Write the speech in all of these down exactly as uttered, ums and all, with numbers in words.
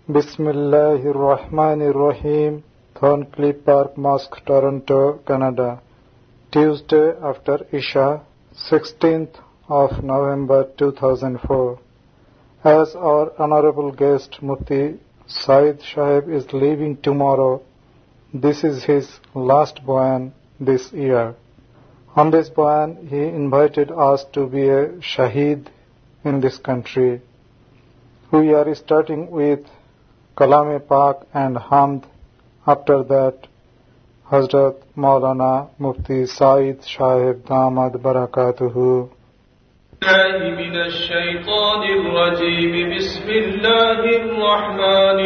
Bismillahirrahmanirrahim. Thorncliffe Park Mosque, Toronto, Canada. Tuesday after Isha, sixteenth of November two thousand four. As our honorable guest Mufti Saeed Sahib is leaving tomorrow, this is his last Bayan this year. On this Bayan, he invited us to be a Shaheed in this country. We are starting with Kalam-e-Pak and Hamd. After that, Hazrat Maulana Mufti Saeed Sahib Damad Barakatuhu. من الشيطان الرجيم بسم الله الرحمن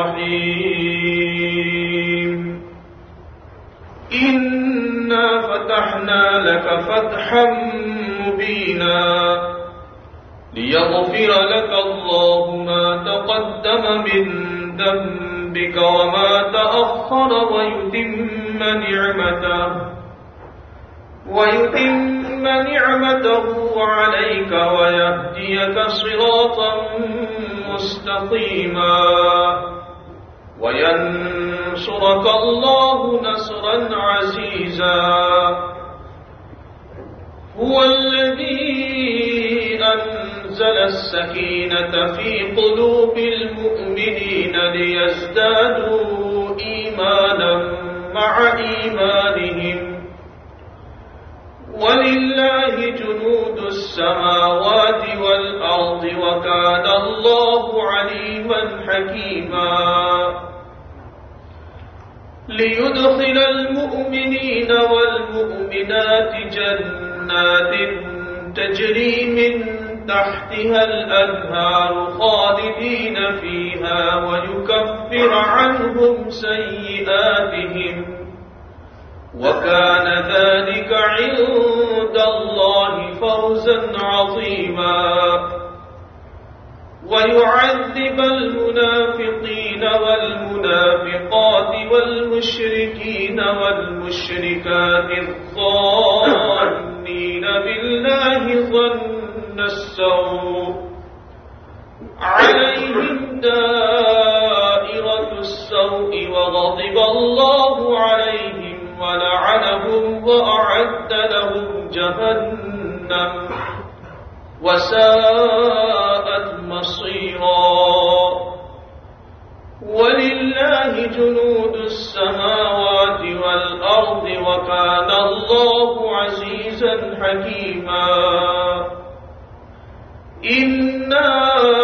الرحيم إنا فتحنا لك فتحا مبينا ليغفر لك الله ما تقدم من ذنبك وما تأخر ويتم نعمته ويتم نعمته عليك ويهديك صراطا مستقيما وينصرك الله نصرا عزيزا هو الذي أنزل السكينة في قلوب المؤمنين ليزدادوا إيمانا مع إيمانهم ولله جنود السماوات والأرض وكان الله عليما حكيما ليدخل المؤمنين والمؤمنات جنات تجري من تحتها الأنهار خالدين فيها ويكفر عنهم سيئاتهم وكان ذلك عند الله فوزا عظيما ويعذب المنافقين والمنافقات والمشركين والمشركات الظانين بالله ظن السوء عليهم دائرة السوء وغضب الله عليهم ولعنهم وأعد لهم جهنم وساءت مصيرا ولله جنود السماوات والأرض وكان الله عزيزا حكيما إنا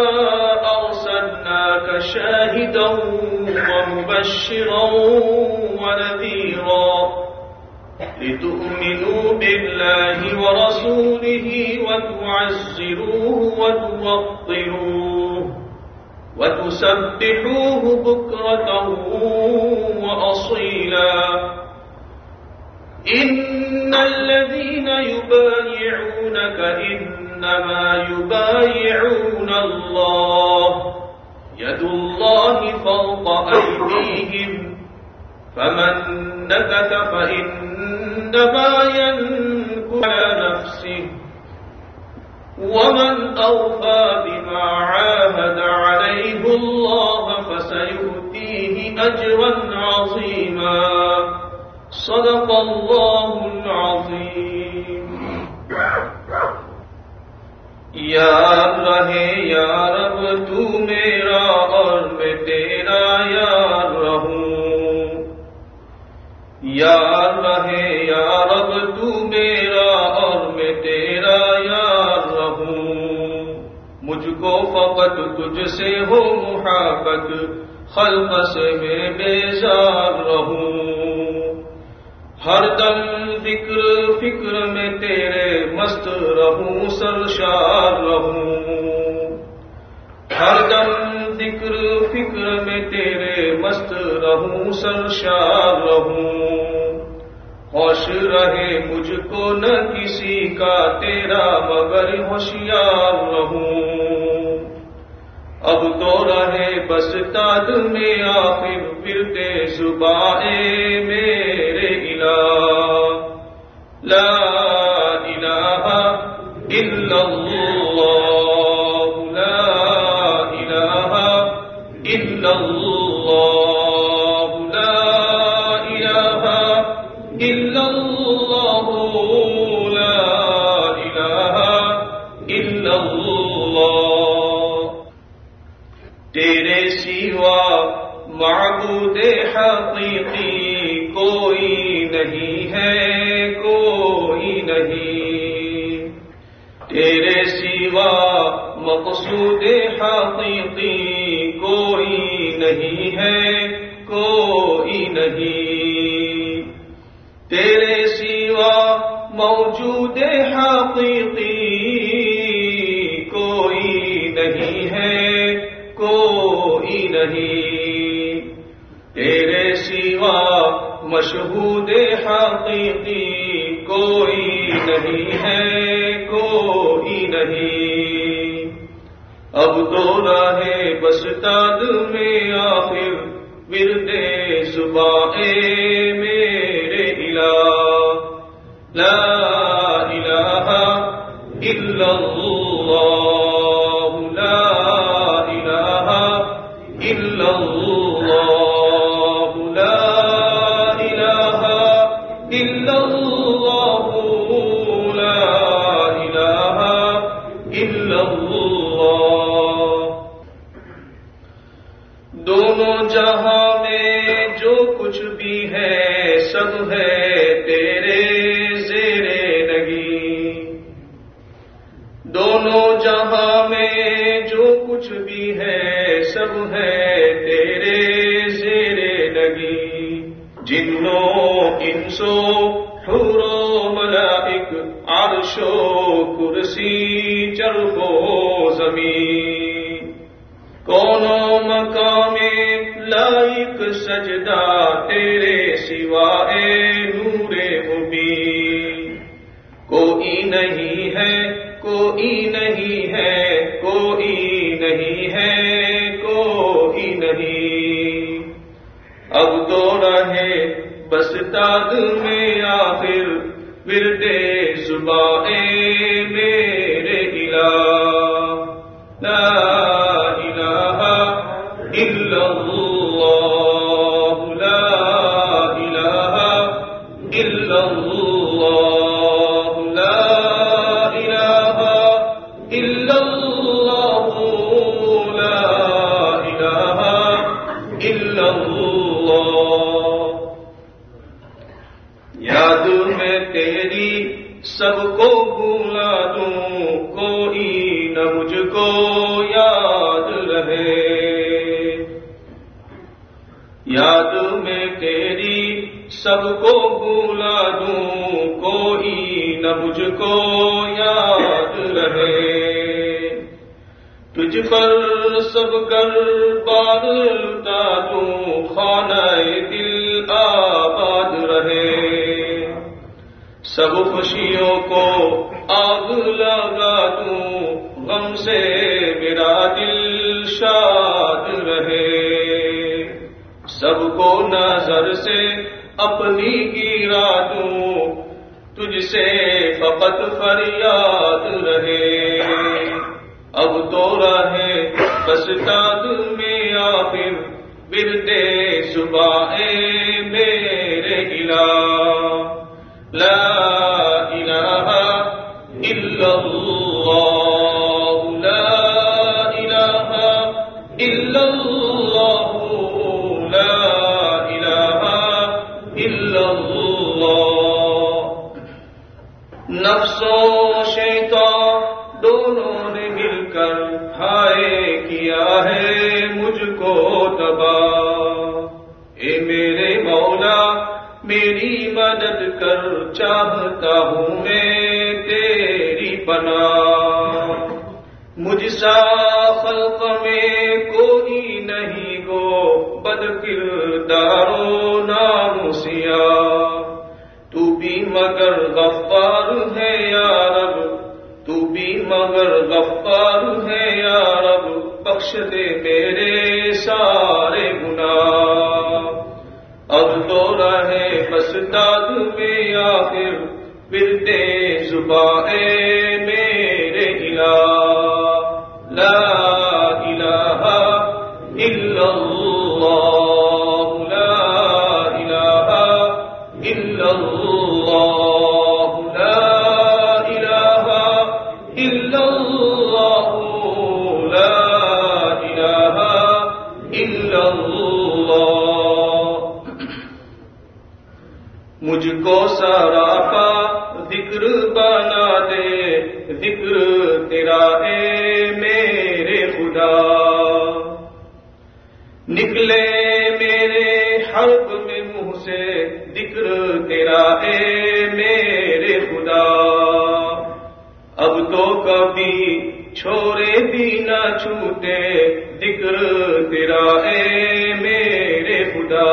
أرسلناك شاهدا ومبشرا ونذيرا لتؤمنوا بالله ورسوله وتعزروه وتوقروه وتسبحوه بكرة وأصيلا إن الذين يبايعونك إنما يبايعون الله يد الله فوق أيديهم فمن نكث فإنما ينكث على نفسه ومن أوفى بما عاهد عليه الله فسيؤتيه أجرا عظيما صدق الله العظيم. یار رہے یا رب تو میرا اور میں تیرا یار رہوں یار رہے یا رب تو میرا اور میں تیرا یار رہوں مجھ کو فقط تجھ سے ہو محبت خلق سے میں بیزار رہوں ہر دم فکر فکر میں تیرے مست رہوں سرشار رہوں ہر دم فکر فکر میں تیرے مست رہوں سرشار رہوں ہوش رہے مجھ کو نہ کسی کا تیرا مگر ہوشیار رہوں اب تو رہے بس تاد میں آخر پھرتے زبانے میرے الہ لا الہ الا اللہ لا الہ الا إلا الله لا إله إلا الله لا إله إلا الله تیرے سوا معبود حقیقی کوئی نہیں ہے کوئی نہیں تیرے سوا مقصود حقیقی کوئی نہیں ہے کوئی نہیں تیرے سوا موجود حقیقی کوئی نہیں ہے کوئی نہیں تیرے سوا مشہود حقیقی کوئی نہیں ہے کوئی نہیں اب تو راہ بستاد میں آخر ورد صبح میرے الہ لا الہ الا اللہ لا الہ الا اللہ لا الہ الا اللہ لا الہ الا اللہ دونوں جہاں میں جو کچھ بھی ہے سب ہے تیرے زیر نگی دونوں جہاں میں جو کچھ بھی ہے سب ہے تیرے زیر نگی جنوں انسو حور و ملائک عرش و کرسی چرخ و زمین کونوں مقام لائق سجدہ تیرے سوائے نور مبین کوئی نہیں ہے کوئی نہیں ہے کوئی نہیں ہے کوئی نہیں اب تو رہے بستاد میں آخر ورد صبح میرے الہ لا الہ الا اللہ لا الہ الا اللہ لا الہ الا اللہ لا الہ الا اللہ یاد میں تیری سب کو بھولا دوں کوئی نہ مجھ کو یاد رہے یاد میں تیری سب کو بھولا دوں کوئی نہ مجھ کو یاد رہے تجھ پر سب کر بار لٹا دوں خانہ دل آباد رہے سب خوشیوں کو آگ لگا دوں غم سے میرا دل شاد رہے سب کو نظر سے اپنی گرا دوں تجھ سے فقط فریاد رہے اب تو رہے بستاد میں آخر ورد صبح میرے الہ لا الہ الا اللہ لا الہ الا اللہ لا الہ الا اللہ نفس و شیطان دونوں نے مل کر ہائے کیا ہے مجھ کو تباہ اے میرے مولا میری مدد کر چاہتا ہوں میں تیری پناہ مجھ سا خلق میں کوئی نہیں گو بد کردار و نام سیاہ تو بھی مگر غفار ہے یا رب تو بھی مگر غفار ہے یا رب بخش دے میرے سارے گناہ اب تو رہے بستاد میں آخر ورد صبح میرے الہ لا الہ الا اللہ مجھ کو سراپا ذکر بنا دے، ذکر تیرا اے میرے خدا، نکلے میرے حلق میں منہ سے ذکر تیرا اے میرے خدا، اب تو کبھی چھوڑے بھی نہ چھوٹے ذکر تیرا اے میرے خدا،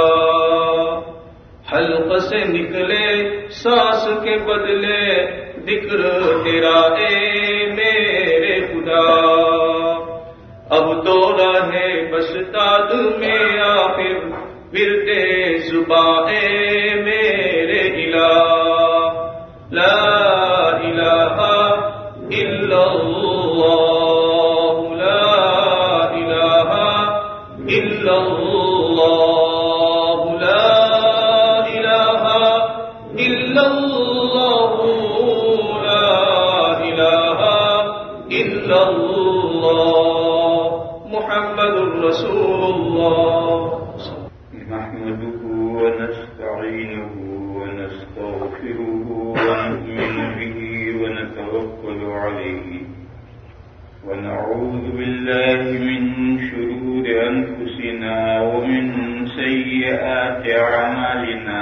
حلق سے نکلے سانس کے بدلے ذکر تیرا اے میرے خدا، اب تو رہے بس تاد میں آخر ورد زباں اے میرے الہ، لا الہ الا اللہ، لا الہ الا اللہ، لا الہ الا اللہ، لا الہ الا اللہ، محمد رسول اللہ۔ نحمده ونستعينه ونستغفره ونؤمن به ونتوكل عليه ونعوذ بالله من شرور أنفسنا ومن سيئات أعمالنا،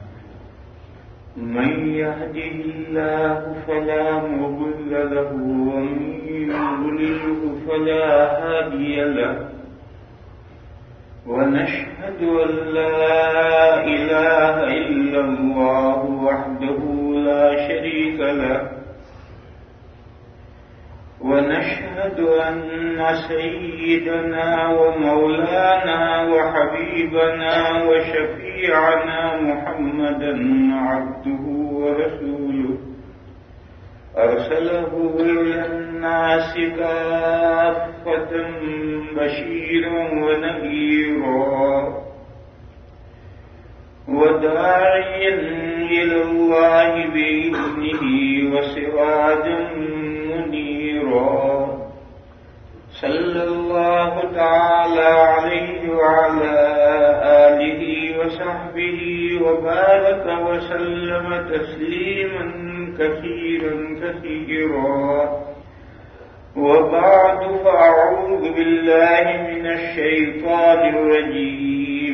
من يهده الله فلا مضل له ومن يضلله فلا هادي له، ونشهد أن لا إله إلا الله وحده لا شريك له، ونشهد أن سيدنا ومولانا وحبيبنا وشفيعنا محمدا عبده ورسوله، أرسله إلى الناس كافة بشيرا ونذيرا وداعيا إلى الله بإذنه وسراجا منيرا، صلى الله تعالى عليه وعلى آله وصحبه وبارك وسلم تسليما كثيرا كثيرا، وبعد، فأعوذ بالله من الشيطان الرجيم،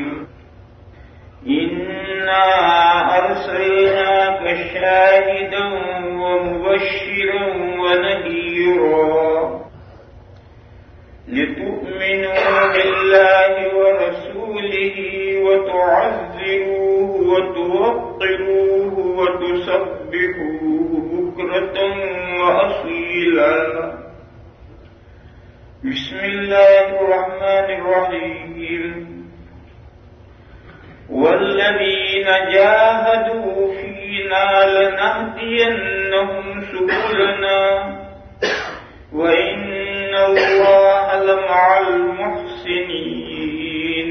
إنا أرسلناك شاهدا ومبشرا ونذيرا لتؤمنوا بالله ورسوله وتعزروه وتوقروه وتسبحوه بكرة وأصيلا۔ بسم الله الرحمن الرحيم، والذين جاهدوا فينا لنهدينهم سبلنا وإن الله لمع المحسنين۔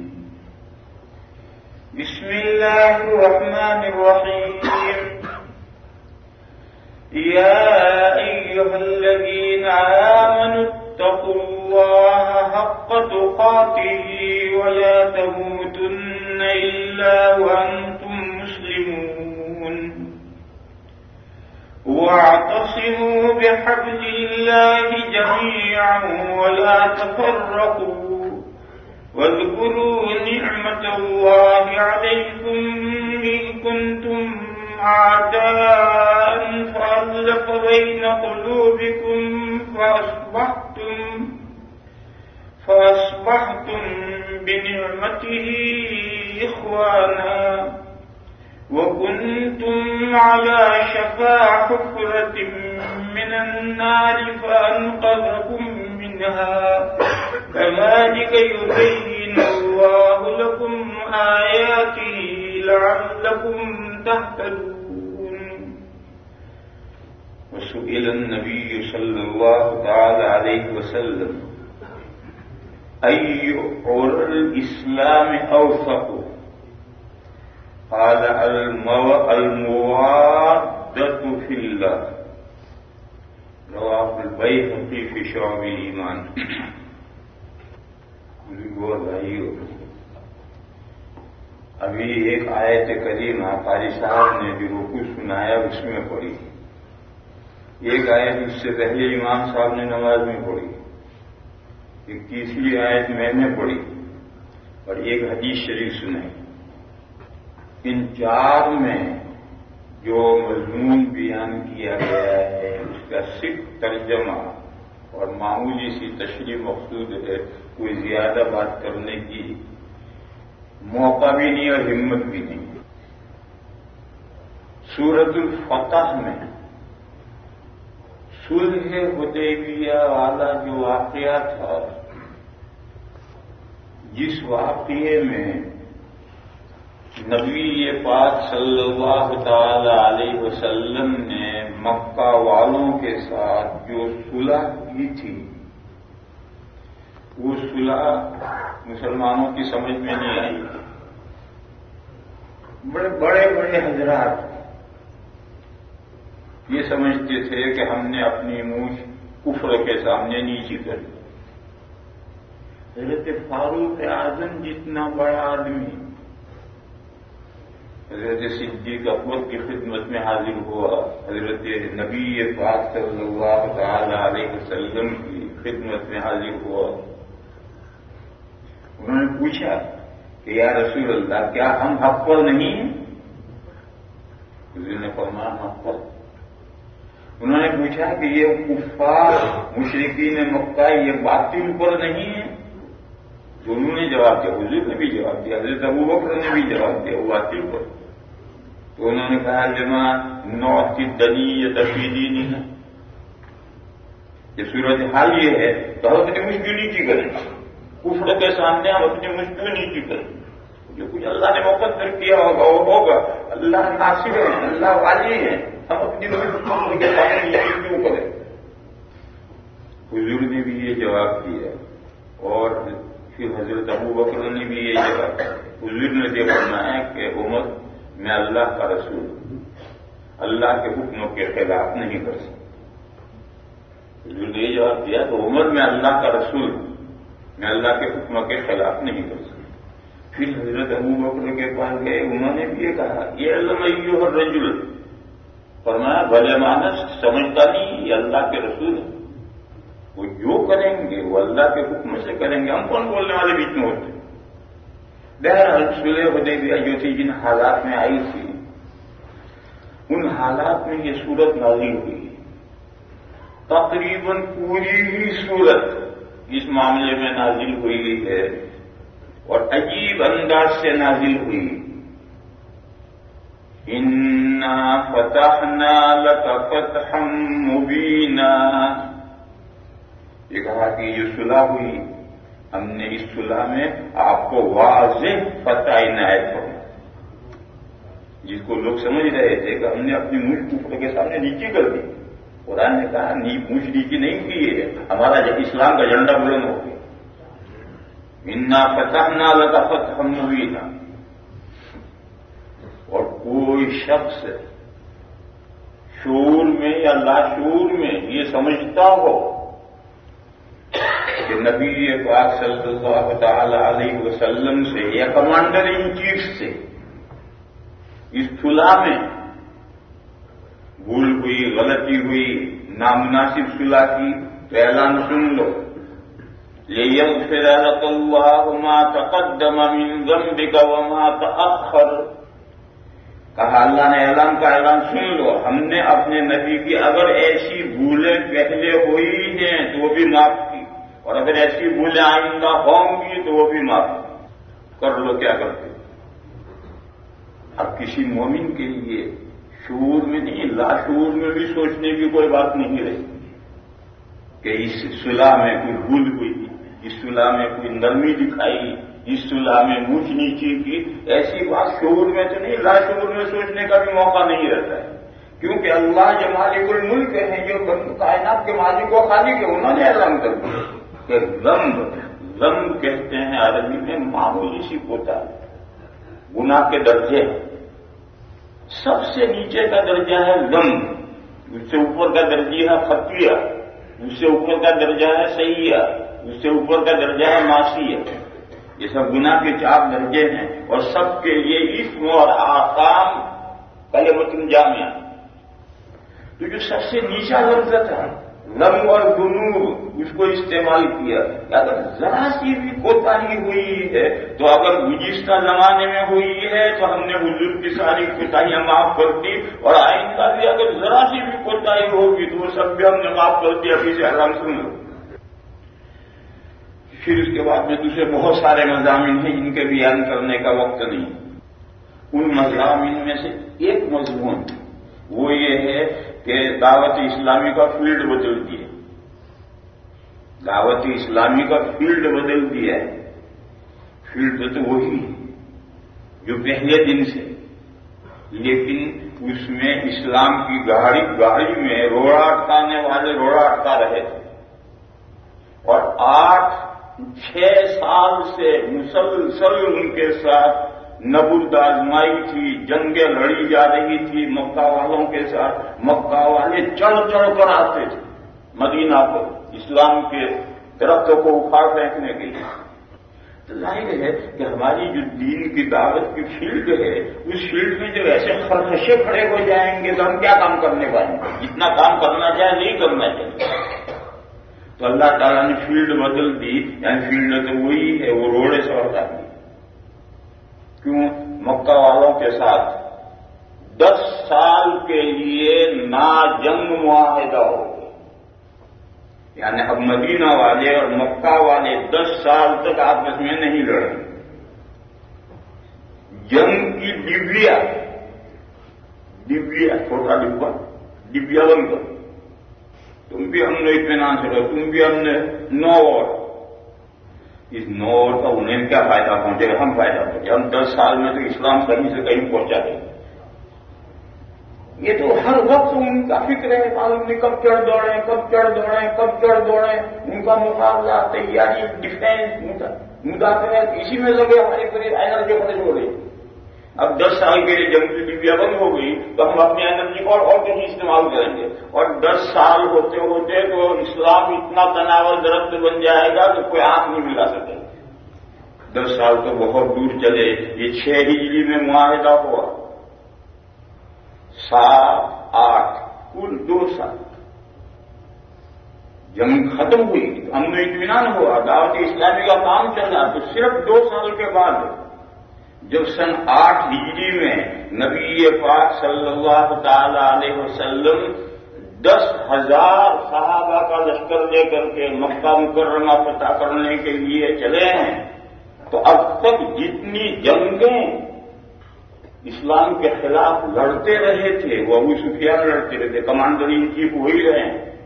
بسم الله الرحمن الرحيم، يا أيها الذين آمنوا اتقوا الله حق تقاته ولا تموتن إلا وأنتم مسلمون، واعتصموا بحبل الله جميعا ولا تفرقوا، واذكروا نعمة الله عليكم إذ كنتم أعداء فألف بين قلوبكم فأصبحتم فأصبحتم بنعمته إخوانا، وكنتم على شفا حفرة من النار فأنقذكم منها، كذلك يبين الله لكم آياته لعلكم تهتدون۔ وسئل النبي صلى الله تعالى عليه وسلم أي عرى الإسلام أوثق؟ قال الموادة في الله، رواه البيهقي في شعب الإيمان۔ ابھی ایک آیت کریمہ قاری صاحب نے جو رکوع سنایا اس میں پڑھی، ایک آیت اس سے پہلے امام صاحب نے نماز میں پڑھی، ایک تیسری آیت میں نے پڑھی اور ایک حدیث شریف سنائی۔ ان چار میں جو مضمون بیان کیا گیا ہے اس کا صرف ترجمہ اور معمولی سی تشریح مقصود ہے، کوئی زیادہ بات کرنے کی موقع بھی نہیں اور ہمت بھی نہیں۔ سورۃ الفتح میں صلح حدیبیہ والا جو واقعہ تھا، جس واقعے میں نبی پاک صلی اللہ تعالی علیہ وسلم نے مکہ والوں کے ساتھ جو صلح کی تھی، وہ صلح مسلمانوں کی سمجھ میں نہیں آئی۔ بڑے بڑے بڑے حضرات یہ سمجھتے تھے کہ ہم نے اپنی مونچھ کفر کے سامنے نیچی کر دی۔ حضرت فاروق اعظم جتنا بڑا آدمی حضرت صدیق اکبر کی خدمت میں حاضر ہوا، حضرت نبی پاک صلی اللہ تعالی علیہ وسلم کی خدمت میں حاضر ہوا۔ انہوں نے پوچھا کہ یا رسول اللہ، کیا ہم حق پر نہیں ہیں؟ حضور نے فرمایا حق پر۔ انہوں نے پوچھا کہ یہ کفار مشرکین مکہ یہ باطل پر نہیں ہے؟ تو انہوں نے جواب دیا، حضور نے بھی جواب دیا، حضرت ابو بکر نے بھی جواب دیا، وہ باطل پر۔ تو انہوں نے کہا لما نعطی الدنیۃ فی دیننا، یہ صورت حال یہ ہے تو ہم اپنی مجھ کیوں نیچی کریں؟ کفر کے سامنے ہم اپنی مجھ کیوں نیچی کریں؟ جو کچھ اللہ نے مقدر کیا ہوگا وہ ہوگا، اللہ ناصر ہے، اللہ والی ہے، ہم اپنی مجھ کفر کے سامنے نیچی کیوں کریں؟ حضور نے بھی یہ جواب دیا اور پھر حضرت ابو بکر نے بھی یہ جواب دیا۔ حضور نے یہ فرمایا کہ عمر، میں اللہ کا رسول ہوں، اللہ کے حکموں کے خلاف نہیں کر سکتا۔ حضور نے یہ جواب دیا تو عمر، میں اللہ کا رسول ہوں، میں اللہ کے حکموں کے خلاف نہیں کر سکتا۔ پھر حضرت ابو بکر کے پاس گئے، انہوں نے بھی یہ کہا یہ علم ایھا الرجل، فرمایا بھلے مانس سمجھتا نہیں یہ اللہ کے رسول ہے، وہ جو کریں گے وہ اللہ کے حکم سے کریں گے، ہم کون بولنے والے بیچ میں ہوتے ہیں۔ بہرحال صلح حدیبیہ جو تھی جن حالات میں آئی تھی، ان حالات میں یہ صورت نازل ہوئی۔ تقریباً پوری ہی صورت اس معاملے میں نازل ہوئی ہے اور عجیب انداز سے نازل ہوئی۔ انا فتحنا لک فتحا مبینا، یہ کہا کہ یہ صلح ہوئی، ہم نے اس صلح میں آپ کو واضح فتح عنایت فرمایا۔ جس کو لوگ سمجھ رہے تھے کہ ہم نے اپنی مونچھ کفر کے سامنے نیچی کر دی، قرآن نے کہا نی مونچھ نیچی نہیں کی ہے، ہمارا جب اسلام کا جھنڈا بلند ہو گیا۔ انا فتحنا لک فتحا مبینا۔ اور کوئی شخص شعور میں یا لاشعور میں یہ سمجھتا ہو کہ نبی پاک صلی اللہ تعالی علیہ وسلم سے یا کمانڈر ان چیف سے اس صلح میں بھول ہوئی، غلطی ہوئی، نامناسب صلح کی تو اعلان سن لو، لِيَغْفِرَ لَكَ اللَّهُ مَا تَقَدَّمَ مِن ذَنبِكَ وَمَا تَأَخَّرَ۔ کہا اللہ نے اعلان کا اعلان سن لو، ہم نے اپنے نبی کی اگر ایسی بھولیں پہلے ہوئی ہیں تو وہ بھی معاف کی، اور اگر ایسی بھولیں آئندہ ہوں گی تو وہ بھی معاف کر لو۔ کیا کرتے؟ اب کسی مومن کے لیے شعور میں نہیں، لاشعور میں بھی سوچنے کی کوئی بات نہیں رہی کہ اس صلح میں کوئی بھول ہوئی، اس صلح میں کوئی نرمی دکھائی، اس صلح میں مونچھ نیچی کی، ایسی بات شعور میں تو نہیں، لاشعور میں سوچنے کا بھی موقع نہیں رہتا ہے، کیونکہ اللہ جو مالک الملک ہیں، جو کائنات کے مالک و خالق ہیں، انہوں نے اعلان کر دیا کہ ذنب ذنب کہتے ہیں عربی میں معمولی سی کوتاہی، گناہ کے درجے ہیں۔ سب سے نیچے کا درجہ ہے ذنب، اس سے اوپر کا درجہ ہے خطیہ، اس سے اوپر کا درجہ ہے سیئہ، اس سے اوپر کا درجہ ہے معصیہ۔ یہ سب گناہ کے چار درجے ہیں اور سب کے لیے اسم اور آثام کلمۃ جامعہ. تو جو سب سے نیچا لفظ تھا لم اور ذنوب اس کو استعمال کیا. اگر ذرا سی بھی کوتاہی ہوئی ہے تو اگر گزشتہ زمانے میں ہوئی ہے تو ہم نے حضور کی ساری کوتاہیاں معاف کر دی اور آئندہ بھی اگر ذرا سی بھی کوتاہی ہوگی تو وہ سب بھی ہم نے معاف کر دیا. ابھی سے آرام سن لو. پھر اس کے بعد میں دوسرے بہت سارے مضامین ہیں جن کے بیان کرنے کا وقت نہیں. ان مضامین میں سے ایک مضمون وہ یہ ہے کہ دعوت اسلامی کا فیلڈ بدل دیا. دعوت اسلامی کا فیلڈ بدل دیا ہے. فیلڈ تو وہی جو پہلے دن سے, لیکن اس میں اسلام کی گاڑی گاڑی میں روڑا اٹکانے والے روڑا اٹکا رہے تھے. اور آٹھ چھ سال سے مسلسل ان کے ساتھ نبرد آزمائی تھی, جنگیں لڑی جا رہی تھی مکہ والوں کے ساتھ. مکہ والے چڑھ چڑھ کر آتے تھے مدینہ پر اسلام کے درختوں کو اکھاڑ پھینکنے کے لیے. تو ظاہر ہے کہ ہماری جو دین کی دعوت کی فیلڈ ہے اس فیلڈ میں جب ایسے خرخشے کھڑے ہو جائیں گے تو ہم کیا کام کرنے والے ہیں؟ جتنا کام کرنا چاہے نہیں کرنا چاہیے. تو اللہ تعالیٰ نے فیلڈ بدل دی. یعنی فیلڈ تو وہی ہے, وہ روڑے سے ہٹا دی. کیوں؟ مکہ والوں کے ساتھ دس سال کے لیے نا جنگ معاہدہ ہو گیا. یعنی اب مدینہ والے اور مکہ والے دس سال تک آپس میں نہیں لڑے. جنگ کی ڈبیا ڈبیا چھوٹا ڈبا ڈبیا بن کر تم بھی ہم نے اطمینان سے رہو, تم بھی ہم نے نو اور اس نو اور کا انہیں کیا فائدہ پہنچے گا؟ ہم فائدہ پہنچے. ہم دس سال میں تو اسلام کہیں سے کہیں پہنچا دیں. یہ تو ہر وقت ان کا فکر ہے, معلوم نہیں کب چڑھ دوڑیں کب چڑھ دوڑیں کب چڑھ دوڑیں. ان کا مقابلہ, تیاری, ڈیفینس, مداخلت اسی میں لگے ہماری پوری انرجی خرچ ہو رہی. اب دس سال کے لیے جنگ کی ڈبیا بند ہو گئی تو ہم اپنی انرجی کو اور کہیں استعمال کریں گے. اور دس سال ہوتے ہوتے تو اسلام اتنا تناول درخت بن جائے گا کہ کوئی آنکھ نہیں ملا سکے. دس سال تو بہت دور چلے. یہ چھ ہجری میں معاہدہ ہوا, سات آٹھ کل دو سال جنگ ختم ہوئی, ہم نے اطمینان ہوا, دعوت اسلامی کا کام چل رہا. تو صرف دو سال کے بعد جب سن آٹھ ہجری میں نبی پاک صلی اللہ تعالی علیہ وسلم دس ہزار صحابہ کا لشکر لے کر کے مکہ مکرمہ فتح کرنے کے لیے چلے ہیں, تو اب تک جتنی جنگیں اسلام کے خلاف لڑتے رہے تھے وہ ابو سفیان لڑتے رہے تھے, کمانڈر ان چیف وہی رہے.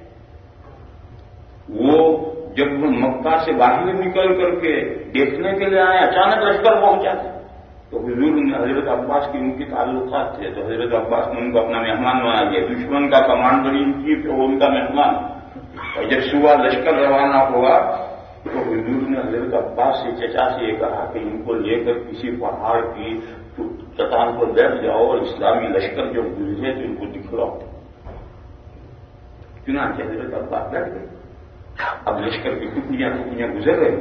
وہ جب مکہ سے باہر نکل کر کے دیکھنے کے لیے آئے, اچانک لشکر پہنچا تھا. تو حضور نے حضرت عباس کی ان کے تعلقات تھے, تو حضرت عباس نے ان کو اپنا مہمان بنا دیا. دشمن کا کمانڈر ان چیف ہے وہ ان کا مہمان. اور جب صبح لشکر روانہ ہوا تو حضور نے حضرت عباس سے چچا سے یہ کہا کہ ان کو لے کر کسی پہاڑ کی چٹان پر بیٹھ جاؤ اور اسلامی لشکر جو گزرے تو ان کو دکھلاؤ. چنانچہ حضرت عباس بیٹھ گئے. اب لشکر کی ٹکڑیاں ٹکڑیاں گزر رہے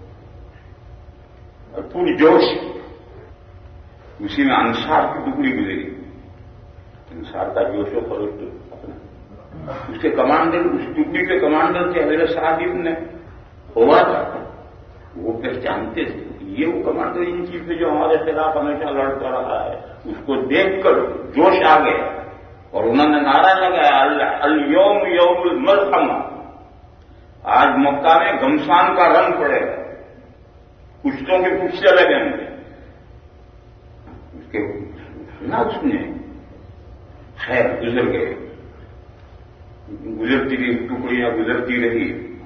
اور پوری جوش اسی میں انصار کی ٹکڑی گزری. انصار کا جوش و خروش اپنا اس کے کمانڈر, اس ٹکڑی کے کمانڈر تھے حضرت سعد ابن ہوا تھا. وہ پہچانتے تھے یہ وہ کمانڈر ان چیف ہے جو ہمارے خلاف ہمیشہ لڑتا رہا ہے. اس کو دیکھ کر جوش آ گیا اور انہوں نے نعرہ لگایا الیوم یوم الملحمہ, آج مکہ میں گمسان کا رنگ پڑے گا, کشتوں کے پوچھتے لگیں گے. نہ اس نے خیر گزر گئے, گزرتی رہی ٹکڑیاں گزرتی رہی.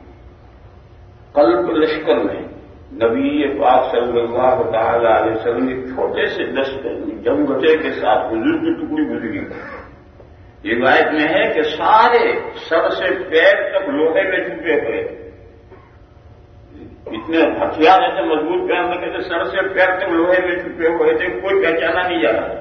قلب لشکر میں نبی پاک صلی اللہ تعالی علیہ وسلم ایک چھوٹے سے دست جنگ گٹے کے ساتھ حضور کی ٹکڑی گزری. روایت میں ہے کہ سارے سر سے پیر تک لوہے میں چھپے ہوئے, اتنے ہتھیار ایسے مضبوط پیر میں کہتے سر سے پیر تک لوہے میں چھپے ہوئے تھے, کوئی پہچانا نہیں جا رہا.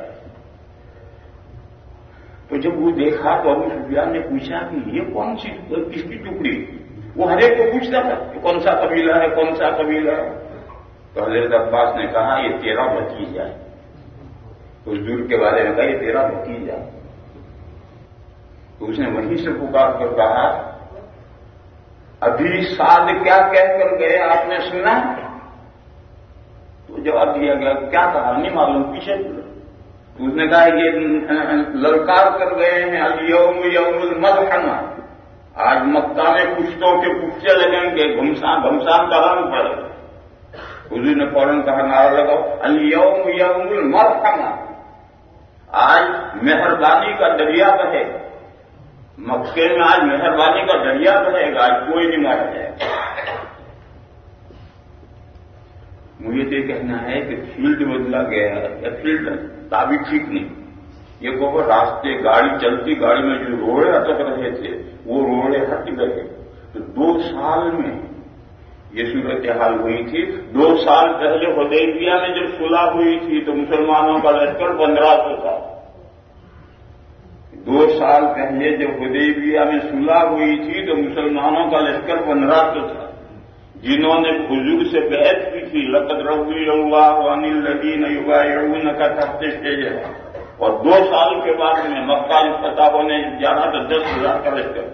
تو جب وہ دیکھا تو ابو سفیان نے پوچھا کہ یہ کون سی کس کی ٹکڑی؟ وہ ہر ایک کو پوچھتا تھا کہ کون سا قبیلہ ہے کون سا قبیلہ ہے. تو حضرت عباس نے کہا یہ تیرا بھتیجا ہے. حضور کے بارے میں کہا یہ تیرا بھتیجا ہے. تو اس نے وہیں سے پکار کر کہا ابھی سعد کیا کہہ کر گئے آپ نے سنا؟ تو جواب دیا گیا کیا کہا نہیں معلوم پیچھے. تو اس نے کہا یہ للکار کر گئے ہیں الیوم یوم الملحمہ، آج مکہ میں کشتوں کے کچے لگیں گے، گھمسان گھمسان کا رنگ پڑے. حضور نے فوراً کہا نعرہ لگاؤ الیوم یوم الملحمہ، آج مہربانی کا دریا بہے. مکے میں آج مہربانی کا دریا بہے گا، آج کوئی نہیں مار جائے گا. مجھے تو یہ کہنا ہے کہ فیلڈ بدلا گیا ہے یا فیلڈ تعبیر ٹھیک نہیں. یہ کو راستے گاڑی چلتی گاڑی میں جو روڑے اٹک رہے تھے وہ روڑے ہٹ گئے. تو دو سال میں یہ صورتحال ہوئی تھی. دو سال پہلے حدیبیہ میں جب صلح ہوئی تھی تو مسلمانوں کا لشکر پندرہ سو تھا. دو سال پہلے جب حدیبیہ میں صلح ہوئی تھی تو مسلمانوں کا لشکر پندرہ سو تھا. جنہوں نے حضور سے بیعت کی تھی لقد رضی اللہ عن الذین یبایعونک تحت الشجرہ، اور دو سال کے بعد میں مکہ فتح ہونے جانا تو دس ہزار کا لشکر.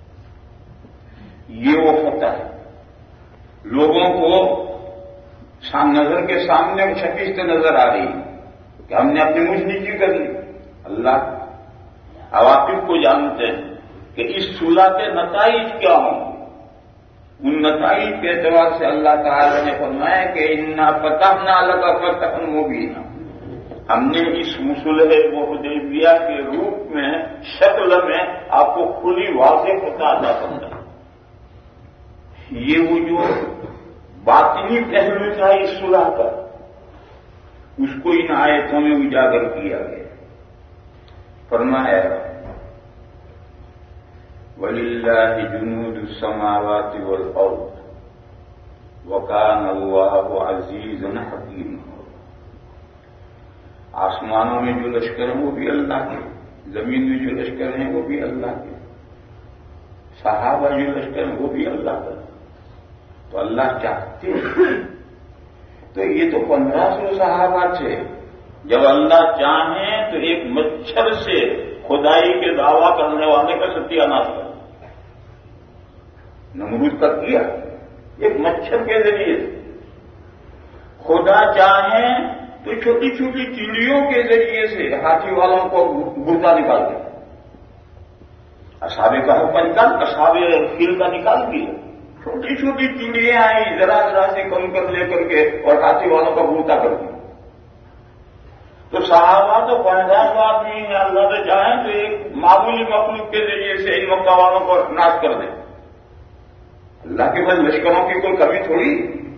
یہ وہ فتح ہے. لوگوں کو نظر کے سامنے شکست نظر آ رہی کہ ہم نے اپنی مجھ نیچی کر لی. اللہ عواقب کو جانتے ہیں کہ اس صلح کے نتائج کیا ہوں. ان نتائج کے اعتبار سے اللہ تعالی نے فرمایا کہ انا فتحنا لک فتحا مبینا، ہم نے اس صلح حدیبیہ کے روپ میں شکل میں آپ کو کھلی واضح فتح عطا فرمایا. یہ وہ جو باطنی پہلو تھا اس صلح کا، اس کو ان آیتوں میں اجاگر کیا گیا. فرمایا وَلِلَّهِ جُنُودُ السَّمَاوَاتِ وَالْأَرْضِ وَكَانَ اللَّهُ عَزِيزًا حَكِيمًا. آسمانوں میں جو لشکر ہیں وہ بھی اللہ کے، زمین میں جو لشکر ہیں وہ بھی اللہ کے، صحابہ جو لشکر ہیں وہ بھی اللہ کے. تو اللہ چاہتے ہیں. تو یہ تو پندرہ سو صحابہ تھے. جب اللہ چاہیں تو ایک مچھر سے خدائی کے دعویٰ کرنے والے کا ستیہ ناش کر نمرود کا کیا ایک مچھر کے ذریعے سے. خدا چاہیں تو چھوٹی چھوٹی چڑیوں کے ذریعے سے ہاتھی والوں کو گردہ نکال دیا. اصحاب کہف کا نکال اصحاب فیل کا نکال دیا. چھوٹی چھوٹی چڑیاں آئی ذرا ذرا سے کم کر لے کر کے اور ہاتھی والوں کا گردہ کر دیا. تو صحابہ تو پندرہ سو آدمی ہیں، اللہ سے چاہیں تو ایک معمولی مخلوق کے ذریعے سے ان مکہ والوں کو ناش کر دیں. اللہ کے بعد لشکروں کی کوئی کمی تھوڑی.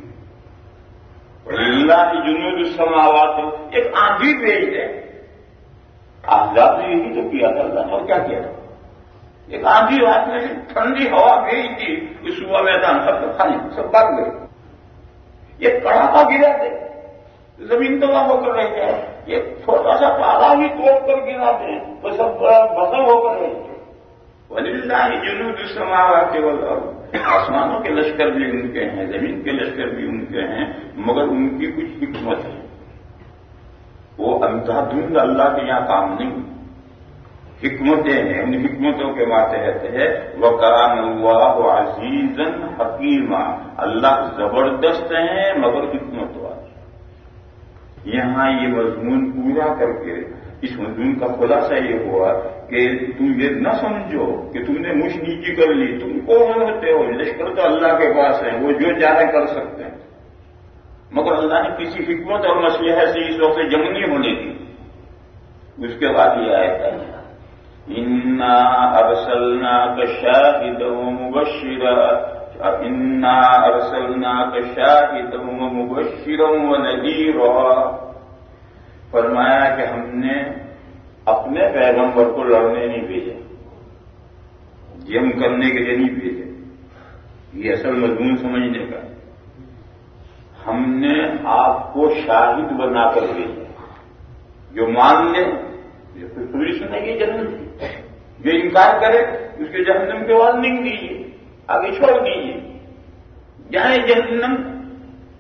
اللہ کی جنود السماوات ایک آندھی بھیج دے. آزاد نے یہی تو کیا تھا اللہ نے، اور کیا کیا تھا؟ ایک آندھی رات میں ٹھنڈی ہوا بھیج دی، اس صبح میدان سب کھانے سب بھاگ گئے. یہ کڑاکا گرا دے زمین تباہ ہو کر رہ جائے. یہ چھوٹا سا تالا بھی توڑ کر گرا دیں تو سب بسم ہو کر رہے. وَلِلَّهِ جُنُودُ السَّمَاوَاتِ وَالْأَرْضِ، آسمانوں کے لشکر بھی ان کے ہیں، زمین کے لشکر بھی ان کے ہیں، مگر ان کی کچھ حکمت ہے. وہ اندھا دھند اللہ کے یہاں کام نہیں، حکمتیں ہیں. ان حکمتوں کے ماتحت ہے وَكَانَ اللَّهُ عَزِيزًا حَكِيمًا، اللہ زبردست ہیں مگر حکمت والے. یہاں یہ مضمون پورا کر کے اس مضمون کا خلاصہ یہ ہوا کہ تم یہ نہ سمجھو کہ تم نے مجھ نیچی کر لی. تم کون ہوتے ہو؟ لشکر تو اللہ کے پاس ہے، وہ جو چاہے کر سکتے ہیں. مگر اللہ نے کسی حکمت اور مصلحت سے اس وقت جنگ نہیں ہونے دی. اس کے بعد یہ آیت ہے اِنَّا أَرْسَلْنَاكَ شَاهِدًا وَمُبَشِّرًا اِنَّا أَرْسَلْنَاكَ شَاهِدًا وَمُبَشِّرًا وَنَذِيرًا. فرمایا کہ ہم نے اپنے پیغمبر کو لڑنے نہیں بھیجا، جنگ کرنے کے لیے نہیں بھیجا. یہ اصل مضمون سمجھنے کا. ہم نے آپ کو شاہد بنا کر بھیجا. جو مان لے پوری سنیں گے جنم کی، جو انکار کرے اس کے جہنم کے وارننگ دیجیے، آگے چھوڑ دیجیے. جائیں جہنم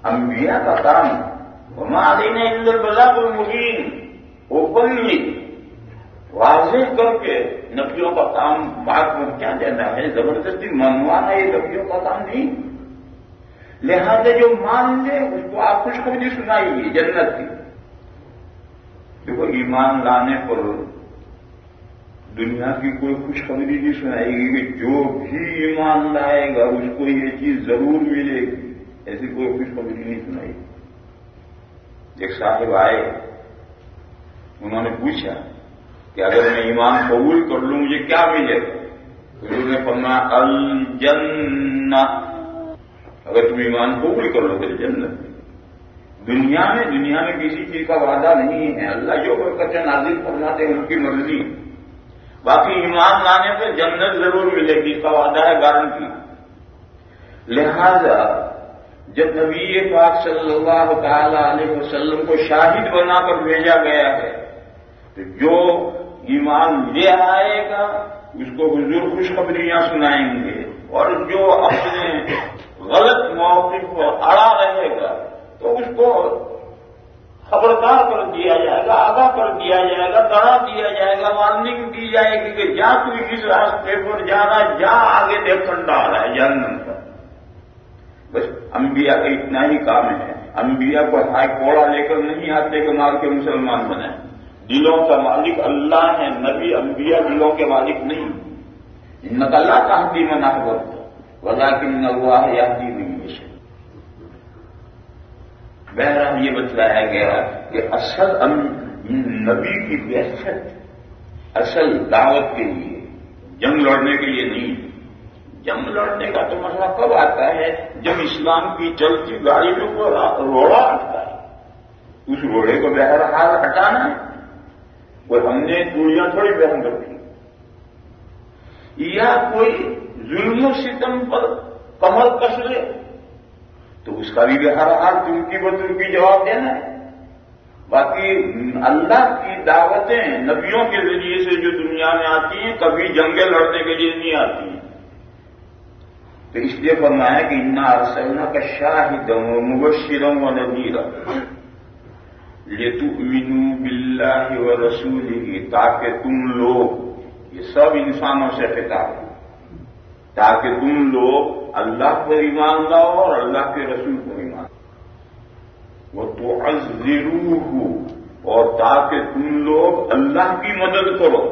انبیاء کا کام وما علینا الا البلاغ المبین، اوپنلی واضح کر کے نبیوں کا کام بات میں کیا دینا ہے، زبردستی منوانا یہ نبیوں کا کام نہیں۔ لہذا جو مان لے اس کو آپ خوشخبری سنائیے جنت کی۔ دیکھو ایمان لانے پر دنیا کی کوئی خوشخبری نہیں سنائے گی کہ جو بھی ایمان لائے گا اس کو یہ چیز ضرور ملے گی، ایسی کوئی خوشخبری نہیں سنائی گی۔ ایک صاحب آئے، انہوں نے پوچھا کہ اگر میں ایمان قبول کر لوں مجھے کیا ملے گا؟ حضور نے فرمایا الجنہ، اگر تم ایمان قبول کر لو تو جنت۔ دنیا میں دنیا میں کسی چیز کا وعدہ نہیں ہے، اللہ جو برکت نازل فرماتے ہیں ان کی مرضی، باقی ایمان لانے پہ جنت ضرور ملے گی، اس کا وعدہ ہے، گارنٹی۔ لہذا جب نبی پاک صلی اللہ تعالی علیہ وسلم کو شاہد بنا کر بھیجا گیا ہے تو جو ایمان لے آئے گا اس کو حضور خوشخبریاں سنائیں گے، اور جو اپنے غلط موقف پر اڑا رہے گا تو اس کو خبردار کر دیا جائے گا، آگاہ کر دیا جائے گا، ڈرا دیا جائے گا، وارننگ دی جائے گی کہ جا تو اس راستے پر جانا، جا آگے دیکھ ٹھنڈا آ رہا ہے جہنم کا۔ بس انبیاء کا اتنا ہی کام ہے، انبیاء کو ہائی کوڑا لے کر نہیں آتے کہ مار کے مسلمان بنائیں۔ دلوں کا مالک اللہ ہے، نبی انبیاء دلوں کے مالک نہیں۔ انک لا تہدی من احببت ولکن اللہ یہدی من یشاء۔ بہرحال یہ بتلایا گیا کہ اصل نبی کی بعثت اصل دعوت کے لیے، جنگ لڑنے کے لیے نہیں۔ جنگ لڑنے کا تو مسئلہ کب آتا ہے جب اسلام کی چلتی گاڑی میں کوئی روڑا آتا ہے، اس روڑے کو بہرحال ہٹانا ہے، کوئی ہم نے چوڑیاں تھوڑی پہن رکھی، یا کوئی ظلم و ستم پر کمر کس لے تو اس کا بھی بہرحال تم کی بتر کی جواب دینا ہے۔ باقی اللہ کی دعوتیں نبیوں کے ذریعے سے جو دنیا میں آتی ہیں کبھی جنگیں لڑنے کے لیے نہیں آتی ہیں، تو اس لیے فرمایا کہ انا ارسلناک شاہدا ومبشرا ونذیرا لتؤمنوا باللہ ورسولہ، تاکہ تم لوگ، یہ سب انسانوں سے خطاب ہے، تاکہ تم لوگ اللہ پر ایمان لاؤ اور اللہ کے رسول پر ایمان لاؤ، وتعزروہ، اور تاکہ تم لوگ اللہ کی مدد کرو،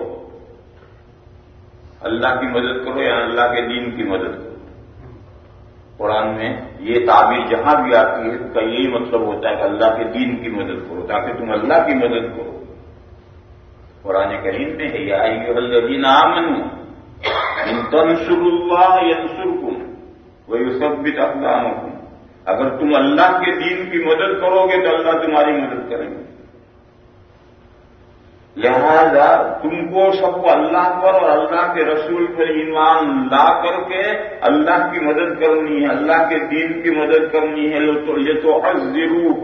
اللہ کی مدد کرو یا اللہ کے دین کی مدد کرو۔ قرآن میں یہ تعبیر جہاں بھی آتی ہے اس کا یہی مطلب ہوتا ہے کہ اللہ کے دین کی مدد کرو، تاکہ تم اللہ کی مدد کرو۔ قرآن کریم میں ہے یا ایھا الذین آمنوا ان تنصروا اللہ ینصرکم ویثبت اقدامکم، اگر تم اللہ کے دین کی مدد کرو گے تو اللہ تمہاری مدد کریں گے۔ لہذا تم کو سب کو اللہ پر اور اللہ کے رسول پر ایمان لا کر کے اللہ کی مدد کرنی ہے، اللہ کے دین کی مدد کرنی ہے، لتعزروہ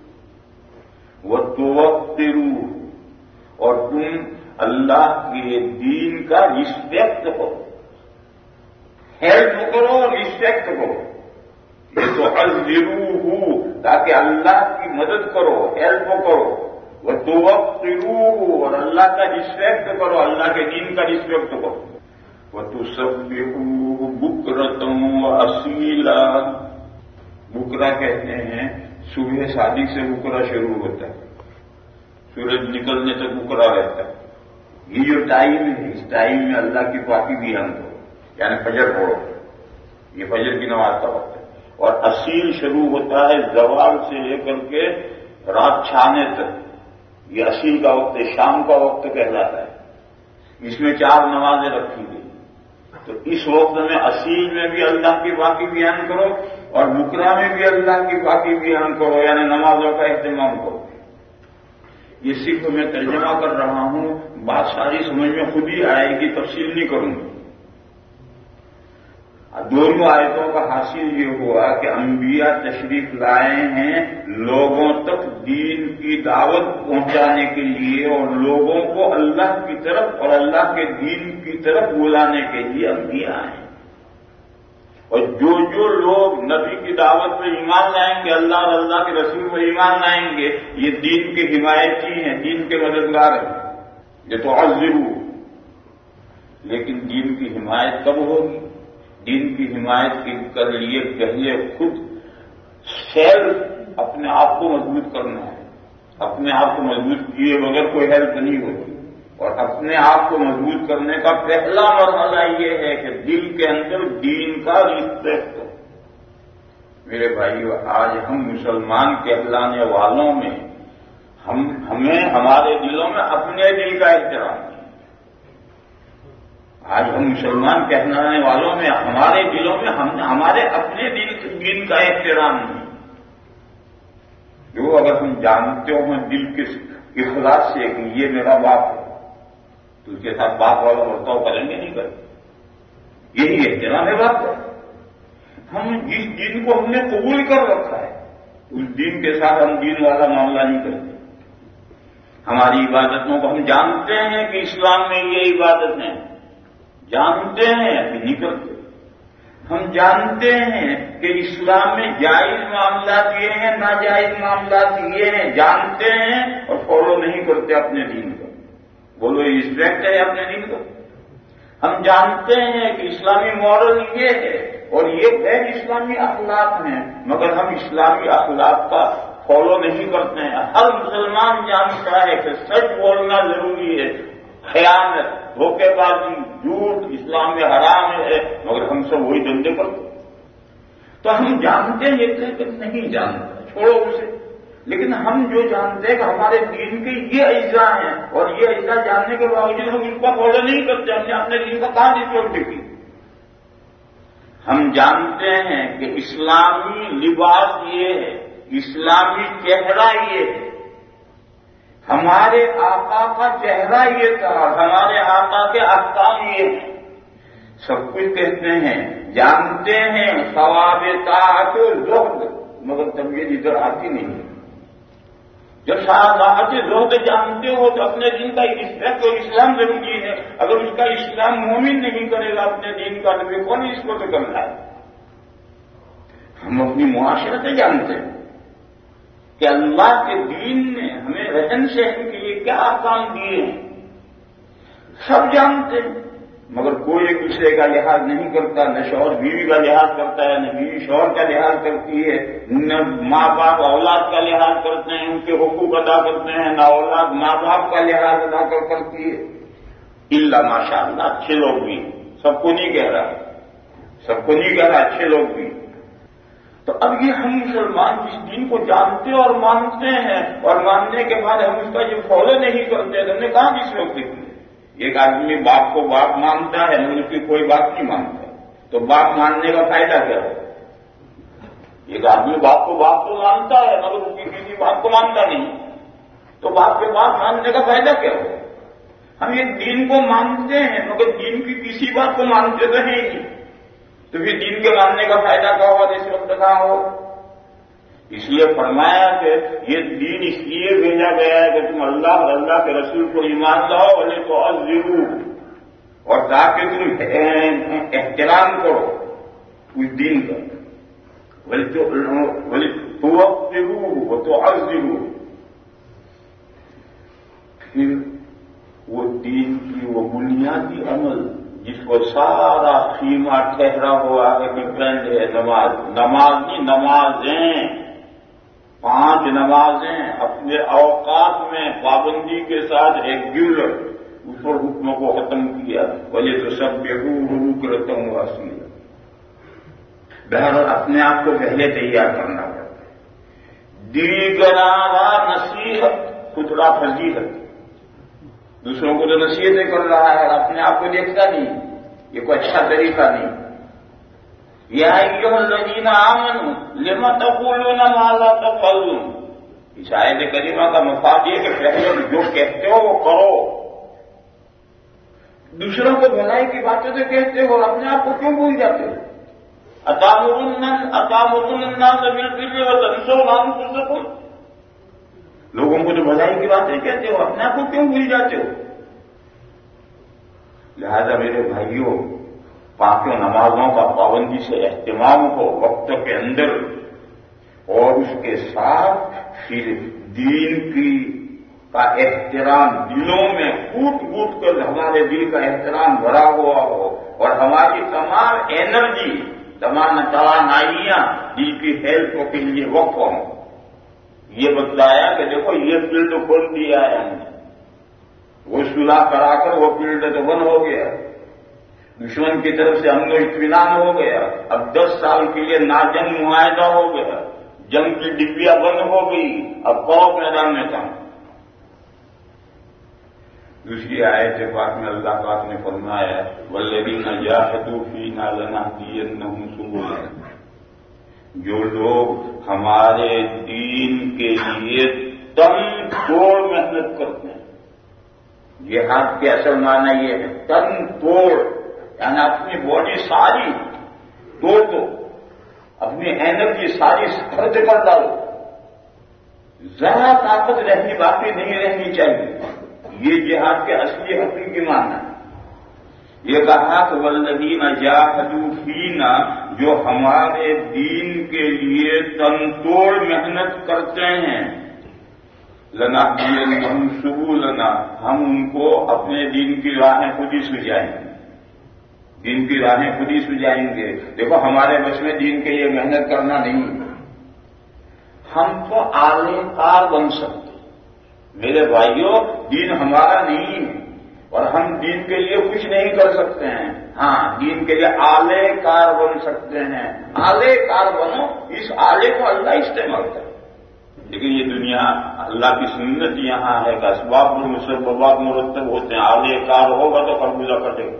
وتوقروہ، اور تم اللہ کے دین کا رسپیکٹ کرو، ہیلپ کرو اور رسپیکٹ کرو، لتعزروہ، تاکہ اللہ کی مدد کرو، ہیلپ کرو، وتوقروہ، اور اللہ کا رسپیکٹ کرو، اللہ کے دین کا رسپیکٹ کرو، وتسبحوہ بکرۃ واصیلا، بکرا کہتے ہیں صبح صادق سے بکرا شروع ہوتا ہے، سورج نکلنے تک بکرا رہتا ہے۔ یہ جو ٹائم ہے اس ٹائم میں اللہ کی پاکی بیان کرو، یعنی فجر پڑھو، یہ فجر کی نماز کا وقت ہے، اور اصیل شروع ہوتا ہے زوال سے لے کر کے رات چھانے تک، یہ اصیل کا وقت ہے، شام کا وقت کہلاتا ہے۔ اس میں چار نمازیں رکھی گئی، تو اس وقت میں اصیل میں بھی اللہ کی پاکی بیان کرو اور بکرا میں بھی اللہ کی پاکی بیان کرو، یعنی نمازوں کا اہتمام کرو۔ یہ صرف میں ترجمہ کر رہا ہوں، بات ساری سمجھ میں خود ہی آئے گی، تفصیل نہیں کروں گی۔ دونوں آیتوں کا حاصل یہ ہوا کہ انبیاء تشریف لائے ہیں لوگوں تک دین کی دعوت پہنچانے کے لیے، اور لوگوں کو اللہ کی طرف اور اللہ کے دین کی طرف بلانے کے لیے انبیاء ہیں۔ اور جو جو لوگ نبی کی دعوت میں ایمان لائیں گے، اللہ اور اللہ کے رسول میں ایمان لائیں گے، یہ دین کے حمایتی ہیں، دین کے مددگار ہیں، یہ تو عزرو۔ لیکن دین کی حمایت کب ہوگی؟ دین کی حمایت کے لیے پہلے خود سیلف اپنے آپ کو مضبوط کرنا ہے۔ اپنے آپ کو مضبوط کیے بغیر کوئی ہیلپ نہیں ہوتی، اور اپنے آپ کو مضبوط کرنے کا پہلا مرحلہ یہ ہے کہ دل کے اندر دین کا رسپیکٹ ہو۔ میرے بھائیو، آج ہم مسلمان کہلانے والوں میں ہم ہمیں ہمارے دلوں میں اپنے دل کا احترام ہے۔ آج ہم مسلمان کہلانے والوں میں ہمارے دلوں میں ہم ہمارے اپنے دل دین کا احترام نہیں۔ جو اگر ہم جانتے ہو دل کے اخلاص سے کہ یہ میرا باپ ہے تو اس کے ساتھ باپ والا برتاؤ کریں گے نہیں کریں، یہی احترام ہے باپ کا۔ ہم جس دین کو ہم نے قبول کر رکھا ہے اس دین کے ساتھ ہم دین والا معاملہ نہیں کرتے۔ ہماری عبادتوں کو ہم جانتے ہیں کہ اسلام میں یہ عبادت ہے، جانتے ہیں ابھی نہیں کرتے۔ ہم جانتے ہیں کہ اسلام میں جائز معاملات یہ ہیں، ناجائز معاملات یہ ہیں، جانتے ہیں اور فالو نہیں کرتے اپنے دین کو۔ بولو یہ رسپیکٹ ہے اپنے دین کو؟ ہم جانتے ہیں کہ اسلامی مورل یہ ہے اور یہ غیر اسلامی اخلاق ہیں، مگر ہم اسلامی اخلاق کا فالو نہیں کرتے ہیں۔ ہر مسلمان جانتا ہے کہ سچ بولنا ضروری ہے، خیانت، دھوکے بازی، جھوٹ اسلام میں حرام ہے، مگر ہم سب وہی دھندے کرتے۔ تو ہم جانتے ہیں یہ کہ نہیں جانتے، چھوڑو اسے، لیکن ہم جو جانتے ہیں کہ ہمارے دین کے یہ اجزاء ہیں اور یہ اجزاء جاننے کے باوجود ہم اس کا فالو نہیں کرتے، ہم نے اپنے دین کا کہاں رسپیکٹ کی۔ ہم جانتے ہیں کہ اسلامی لباس یہ ہے، اسلامی چہرہ یہ ہے، ہمارے آقا کا چہرہ یہ تھا، ہمارے آقا کے احکام یہ ہیں، سب کچھ کہتے ہیں، جانتے ہیں ثواب طاعت و زہد، مگر طبیعت ادھر آتی نہیں ہے۔ جب طاعت زہد جانتے ہو تو اپنے دین کا رسپیکٹ اور اسلام ضروری ہے۔ اگر اس کا اسلام مومن نہیں کرے گا اپنے دین کا تو کون اس کو تو کرنا ہے؟ ہم اپنی معاشرت جانتے ہیں کہ اللہ کے دین نے ہمیں رہن سہن کے لیے کیا احکام دیے ہیں، سب جانتے ہیں، مگر کوئی ایک دوسرے کا لحاظ نہیں کرتا، نہ شوہر بیوی کا لحاظ کرتا ہے، نہ بیوی شوہر کا لحاظ کرتی ہے، نہ ماں باپ اولاد کا لحاظ کرتے ہیں، ان کے حقوق ادا کرتے ہیں، نہ اولاد ماں باپ کا لحاظ ادا کر کرتی ہے۔ الا ماشاء اللہ اچھے لوگ بھی، سب کو نہیں کہہ رہا، سب کو نہیں کہہ رہا، اچھے لوگ بھی۔ تو اب یہ ہم مسلمان جس دین کو جانتے اور مانتے ہیں اور ماننے کے بعد ہم اس کا جو فالو نہیں کرتے تو ہم نے کہاں کس وقت دیکھی؟ ایک آدمی باپ کو باپ مانتا ہے مگر اس کی کوئی بات نہیں مانتا، تو باپ ماننے کا فائدہ کیا ہے؟ ایک آدمی باپ کو باپ کو مانتا ہے مگر اس کی کسی بات کو مانتا نہیں، تو باپ کے باپ ماننے کا فائدہ کیا ہو؟ ہم یہ دین کو مانتے ہیں مگر دین کی کسی بات کو مانتے تو ہیں ہی، تو پھر دین کے ماننے کا فائدہ کیا ہوگا اس وقت کہاں ہو؟ اس لیے فرمایا کہ یہ دین اس لیے بھیجا گیا ہے کہ تم اللہ اور اللہ کے رسول کو ایمان لاؤ بولے تو عزرو، اور تاکہ تم احترام کرو اس دین کا، بولے تو وہ تو عزرو، پھر وہ دین کی وہ بنیادی عمل جس کو سارا خیمہ ٹھہرا ہوا ہے ڈپینڈ ہے، نماز، نماز کی نمازیں، پانچ نمازیں اپنے اوقات میں پابندی کے ساتھ ریگولر اس پر حکموں کو ختم کیا، بولے تو سب بے رو کرتا ہوں واسی۔ بہرحال اپنے آپ کو پہلے تیار کرنا پڑتا ہے۔ دیگرارا نصیحت خطرہ فضیحت، دوسروں کو جو نصیحتیں کر رہا ہے اور اپنے آپ کو دیکھتا نہیں، یہ کوئی اچھا طریقہ نہیں۔ یا ایھا الذین آمنوا لم تقولون ما لا تفعلون، اس آیت کریمہ کا مفاد یہ کہ پہلے جو کہتے ہو وہ کرو، دوسروں کو بھلائی کی باتیں تو کہتے ہو، اپنے آپ کو کیوں بھول جاتے ہو؟ اتامرون اتامرون الناس بالبر وتنسون انفسکم، لوگوں کو جو بھلائی کی باتیں کہتے ہو اپنے آپ کو کیوں بھول جاتے ہو؟ لہذا میرے بھائیوں، پانچوں نمازوں کا پابندی سے اہتمام ہو وقت کے اندر، اور اس کے ساتھ پھر دین کی کا احترام دلوں میں پھوٹ پھوٹ کر ہمارے دل کا احترام بھرا ہوا ہو، اور ہماری تمام انرجی، تمام توانائیاں دل کی ہیلتھ کے لیے وقف ہوں۔ یہ بتلایا کہ دیکھو یہ فیلڈ کھول دیا ہے ہم نے، وہ صلح کرا کر وہ فیلڈ تو بند ہو گیا، دشمن کی طرف سے امن و اطمینان ہو گیا، اب دس سال کے لیے ناجنگ معاہدہ ہو گیا، جنگ کی ڈبیا بند ہو گئی، اب پاؤ میدان میں کام۔ دوسری آیت پاک میں اللہ پاک نے فرمایا والذین جاہدوا فینا لنہدینہم سبلنا، جو لوگ ہمارے دین کے لیے تن توڑ محنت کرتے ہیں، جہاد کے اصل معنی یہ ہے تن توڑ، یعنی اپنی باڈی ساری توڑ دو، اپنی انرجی ساری خرچ کر ڈالو، ذرا طاقت رہنی باقی نہیں رہنی چاہیے، یہ جہاد کے اصلی حقیقی معنی ہے۔ یہ کہا کہ والذین جاہدوا فینا، جو ہمارے دین کے لیے تن توڑ محنت کرتے ہیں، لنہدینہم سبلنا، ہم ان کو اپنے دین کی راہیں خود ہی سجائیں گے، دین کی راہیں خود ہی سجائیں گے۔ دیکھو ہمارے بس میں دین کے لیے محنت کرنا نہیں، ہم تو اعلی کار بن سکتے، میرے بھائیوں دین ہمارا نہیں ہے اور ہم دین کے لیے کچھ نہیں کر سکتے ہیں، ہاں دین کے لیے اعلی کار بن سکتے ہیں، اعلی کار بنو، اس اعلی کو اللہ استعمال کرے۔ لیکن یہ دنیا اللہ کی سنت یہاں ہے کہ اسباب مسببات مرتب ہوتے ہیں، اعلی کار ہوگا تو خربوزہ کٹے گا،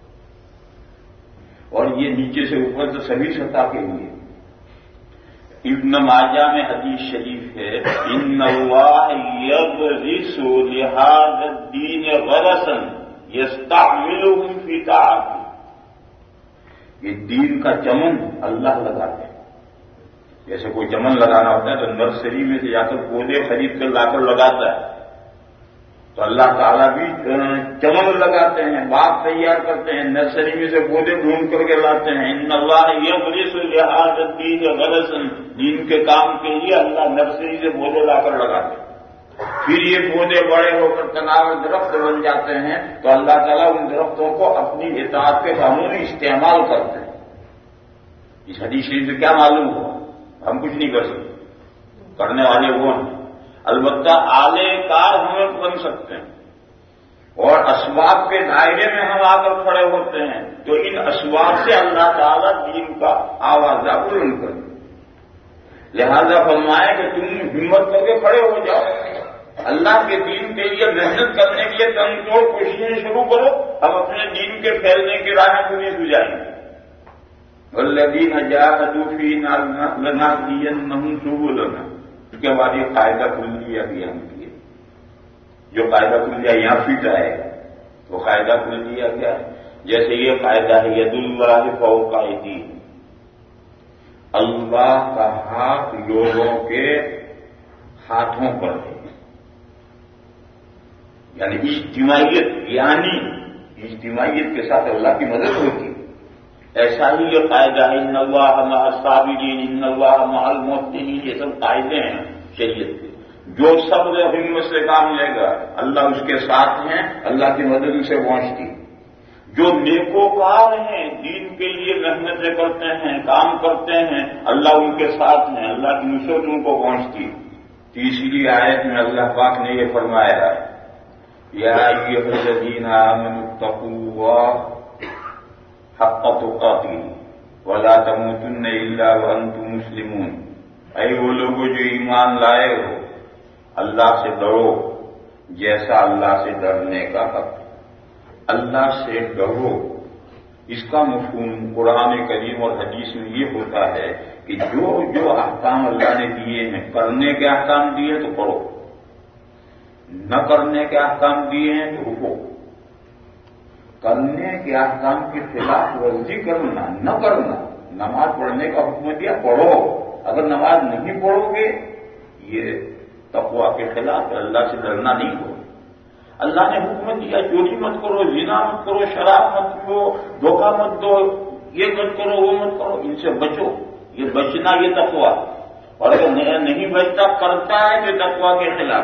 اور یہ نیچے سے اوپر تو سبھی سطح کے لیے۔ ابن ماجہ میں حدیث شریف ہے ان اللہ یغرس لہذا الدین غرسا یستعملهم فی طاعته، یہ دین کا چمن اللہ لگاتے ہیں، جیسے کوئی چمن لگانا ہوتا ہے تو نرسری میں سے جا کر پودے خرید کر لا کر لگاتا ہے، تو اللہ تعالیٰ بھی چمن لگاتے ہیں، باغ تیار کرتے ہیں، نرسری میں سے پودے ڈھونڈ کر کے لاتے ہیں۔ ان اللہ یغرس لہذا الدین غرسا، دین کے کام کے لیے اللہ نرسری سے پودے لا کر لگاتے ہیں، پھر یہ پودے بڑے ہو کر تناور درخت بن جاتے ہیں تو اللہ تعالیٰ ان درختوں کو اپنی اطاعت کے کاموں میں استعمال کرتے ہیں۔ اس حدیث شریف سے کیا معلوم ہوا؟ ہم کچھ نہیں کر سکتے، کرنے والے وہ ہیں، البتہ اعلی کار ہم بن سکتے ہیں، اور اسباب کے دائرے میں ہم آ کر کھڑے ہوتے ہیں تو ان اسباب سے اللہ تعالیٰ دین کا آوازہ بلند کر دے۔ لہذا فرمایا کہ تم ہمت کر کے کھڑے ہو جاؤ، اللہ کے دین کے لیے محنت کرنے کے لیے تن توڑ کوششیں شروع کرو، ہم اپنے دین کے پھیلنے کی راہیں خود ہی سجائیں گے۔ والذین جاہدوا فینا لنہدینہم سبلنا، اس کے بعد یہ قاعدہ کلیہ بھی ہم کیے، جو قاعدہ کلیہ یہاں فٹ آئے گا وہ قاعدہ کلیہ کیا ہے؟ جیسے یہ قاعدہ ہے ید اللہ فوق ایدیہم، اللہ کا ہاتھ لوگوں کے ہاتھوں پر ہے، یعنی اجتماعیت، یعنی اجتماعیت کے ساتھ اللہ کی مدد ہوتی ہے۔ ایسا ہی یہ قاعدہ ہے ان اللہ مع الصابرین ان اللہ مع المحسنین، یہ سب قاعدے ہیں شریعت کے، جو صبر و ہمت سے کام لے گا اللہ اس کے ساتھ ہیں، اللہ کی مدد اسے پہنچتی۔ جو نیکوکار ہیں، دین کے لیے محنتیں کرتے ہیں، کام کرتے ہیں، اللہ ان کے ساتھ ہیں، اللہ کی نصرت ان کو پہنچتی۔ تیسری آیت میں اللہ پاک نے یہ فرمایا یا ایھا الذین آمنوا اتقوا اللہ حق تقاتہ ولا تموتن الا وانتم مسلمون، اے وہ لوگوں جو ایمان لائے ہو اللہ سے ڈرو جیسا اللہ سے ڈرنے کا حق، اللہ سے ڈرو۔ اس کا مفہوم قرآن کریم اور حدیث میں یہ ہوتا ہے کہ جو جو احکام اللہ نے دیے ہیں، کرنے کے احکام دیے تو کرو، نہ کرنے کے احکام دیے ہیں تو رکو، کرنے کے احکام کی خلاف ورزی کرنا نہ کرنا، نماز پڑھنے کا حکم دیا پڑھو، اگر نماز نہیں پڑھو گے یہ تقویٰ کے خلاف اللہ سے ڈرنا نہیں ہو۔ اللہ نے حکم دیا چوری مت کرو، زنا مت کرو، شراب مت پیو، دھوکہ مت دو، یہ مت کرو وہ مت کرو، ان سے بچو. یہ بچنا یہ تقویٰ. اور اگر نہیں بچتا کرتا ہے تو تقویٰ کے خلاف.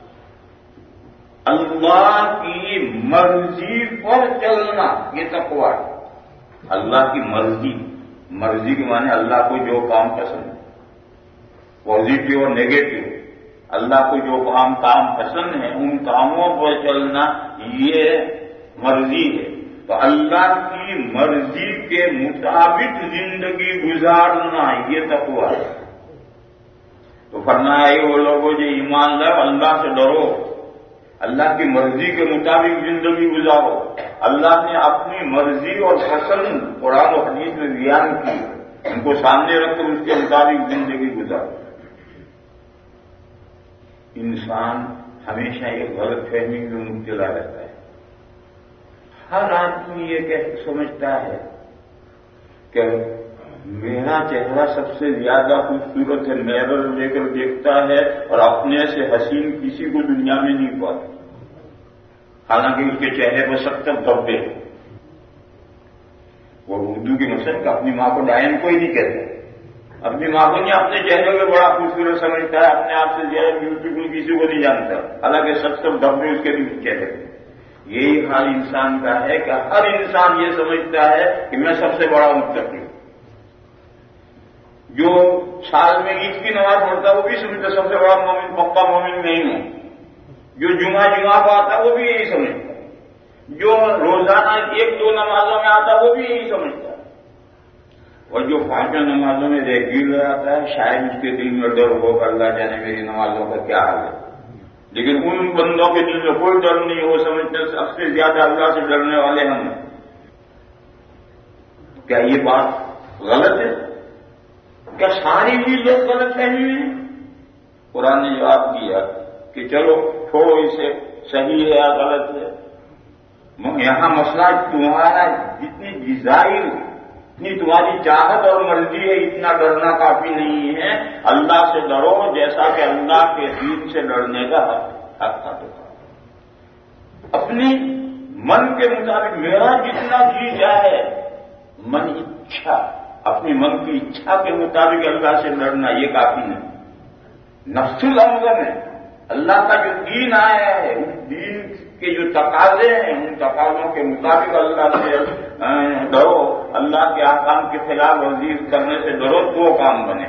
اللہ کی مرضی پر چلنا یہ تقویٰ. اللہ کی مرضی، مرضی کے معنی اللہ کو جو کام پسند ہے، پازیٹو اور نیگیٹو، اللہ کو جو کام کام پسند ہے ان کاموں پر چلنا یہ مرضی ہے. تو اللہ کی مرضی کے مطابق زندگی گزارنا یہ تقویٰ ہے. تو فرمایا ہے وہ لوگوں جو ایمان لائے اللہ سے ڈرو، اللہ کی مرضی کے مطابق زندگی گزارو. اللہ نے اپنی مرضی اور پسند قرآن و حدیث میں بیان کی، ان کو سامنے رکھ کر اس کے مطابق زندگی گزارو. انسان ہمیشہ ایک غلط فہمی میں مبتلا رہتا ہے. ہر آدمی یہ کہ سمجھتا ہے کہ میرا چہرہ سب سے زیادہ خوبصورت ہے، میرر لے کر دیکھتا ہے اور اپنے سے حسین کسی کو دنیا میں نہیں پاتا، حالانکہ اس کے چہرے پر ستر دھبے. وہ اردو کی مثل کہ اپنی ماں کو ڈائن کوئی نہیں کہتے، اپنی ماں کو نہیں اپنے چہرے کو بڑا خوبصورت سمجھتا ہے، اپنے آپ سے زیادہ بیوٹیفل کسی کو نہیں جانتا، حالانکہ ستر دھبے اس کے چہرے. یہی حال انسان کا ہے کہ ہر انسان یہ سمجھتا ہے کہ میں سب سے بڑا متقی ہوں. جو سال میں عید کی نماز پڑھتا ہے وہ بھی سمجھتا سب سے بڑا مومن پکا مومن نہیں ہوں. جو جمعہ جمعہ کو آتا ہے وہ بھی یہی سمجھتا ہے. جو روزانہ ایک دو نمازوں میں آتا ہے وہ بھی یہی سمجھتا ہے. اور جو پانچوں نمازوں میں ریگولر آتا ہے شاید اس کے دل میں ڈر ہو کر اللہ جانے میری نمازوں کا کیا حال ہے. لیکن ان بندوں کے دل میں کوئی ڈر نہیں، وہ سمجھتے ہیں سب سے زیادہ اللہ سے ڈرنے والے ہم ہیں. کیا یہ بات غلط ہے؟ کیا ساری چیزیں غلط فہمی ہے؟ قرآن نے جواب دیا کہ چلو چھوڑو اسے، صحیح ہے یا غلط ہے. یہاں مسئلہ تمہارا جتنی ڈیزائر، اتنی تمہاری چاہت اور مرضی ہے، اتنا ڈرنا کافی نہیں ہے. اللہ سے ڈرو جیسا کہ اللہ کے دین سے ڈرنے کا حق تھا. اپنی من کے مطابق میرا جتنا جی چاہے، من اچھا، اپنی من کی اچھا کے مطابق اللہ سے ڈرنا یہ کافی نہیں. نفس الامر میں اللہ کا جو دین آیا ہے، اس دین کے جو تقاضے ہیں ان تقاضوں کے مطابق اللہ سے ڈرو. اللہ کے احکام کے خلاف ورزی کرنے سے ڈرو تو کام بنے.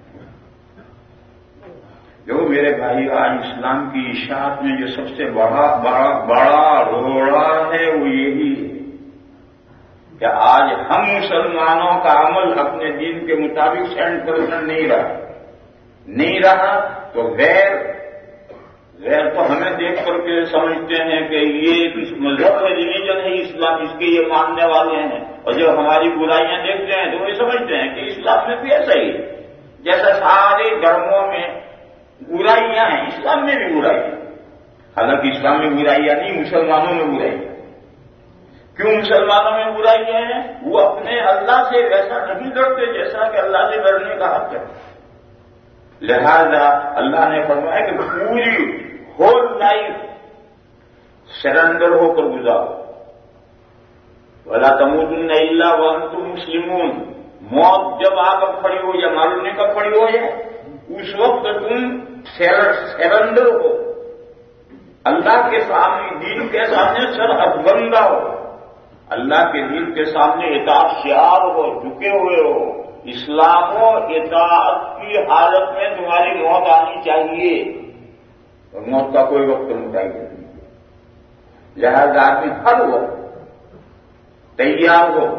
جو میرے بھائی آج اسلام کی اشاعت میں جو سب سے بڑا بڑا بڑا روڑا ہے وہ یہی ہے کہ آج ہم مسلمانوں کا عمل اپنے دین کے مطابق سینڈ کرنا نہیں رہا نہیں رہا تو غیر غیر تو ہمیں دیکھ کر کے سمجھتے ہیں کہ یہ اس مذہب کا ریلیجن ہے اسلام، اس کے یہ ماننے والے ہیں. اور جب ہماری برائیاں دیکھتے ہیں تو وہ سمجھتے ہیں کہ اسلام میں بھی ایسا ہی ہے. جیسا سارے دھرموں میں برائیاں ہیں اسلام میں بھی برائیاں. حالانکہ اسلام میں برائیاں نہیں، مسلمانوں میں برائیاں. کیوں مسلمانوں میں برائیاں ہیں؟ وہ اپنے اللہ سے ویسا نہیں ڈرتے جیسا کہ اللہ سے ڈرنے کا حق ہے. لہذا اللہ نے فرمایا کہ پوری ہول لائف سرنڈر ہو کر گزارو. وَلَا تَمُوتُنَّ إِلَّا وَأَنْتُمْ مُسْلِمُونَ. موت جب آ کر کھڑی ہو یا معلوم نہیں کب کھڑی ہو جائے، اس وقت تم سرنڈر ہو، اللہ کے سامنے، دین کے سامنے سر افغندہ ہو، اللہ کے دین کے سامنے اطاعت شعار ہو، جھکے ہوئے ہو. اسلام و اطاعت کی حالت میں تمہاری موت آنی چاہیے اور موت کا کوئی وقت متعین نہیں. لہذا آدمی ہر وقت تیار ہو.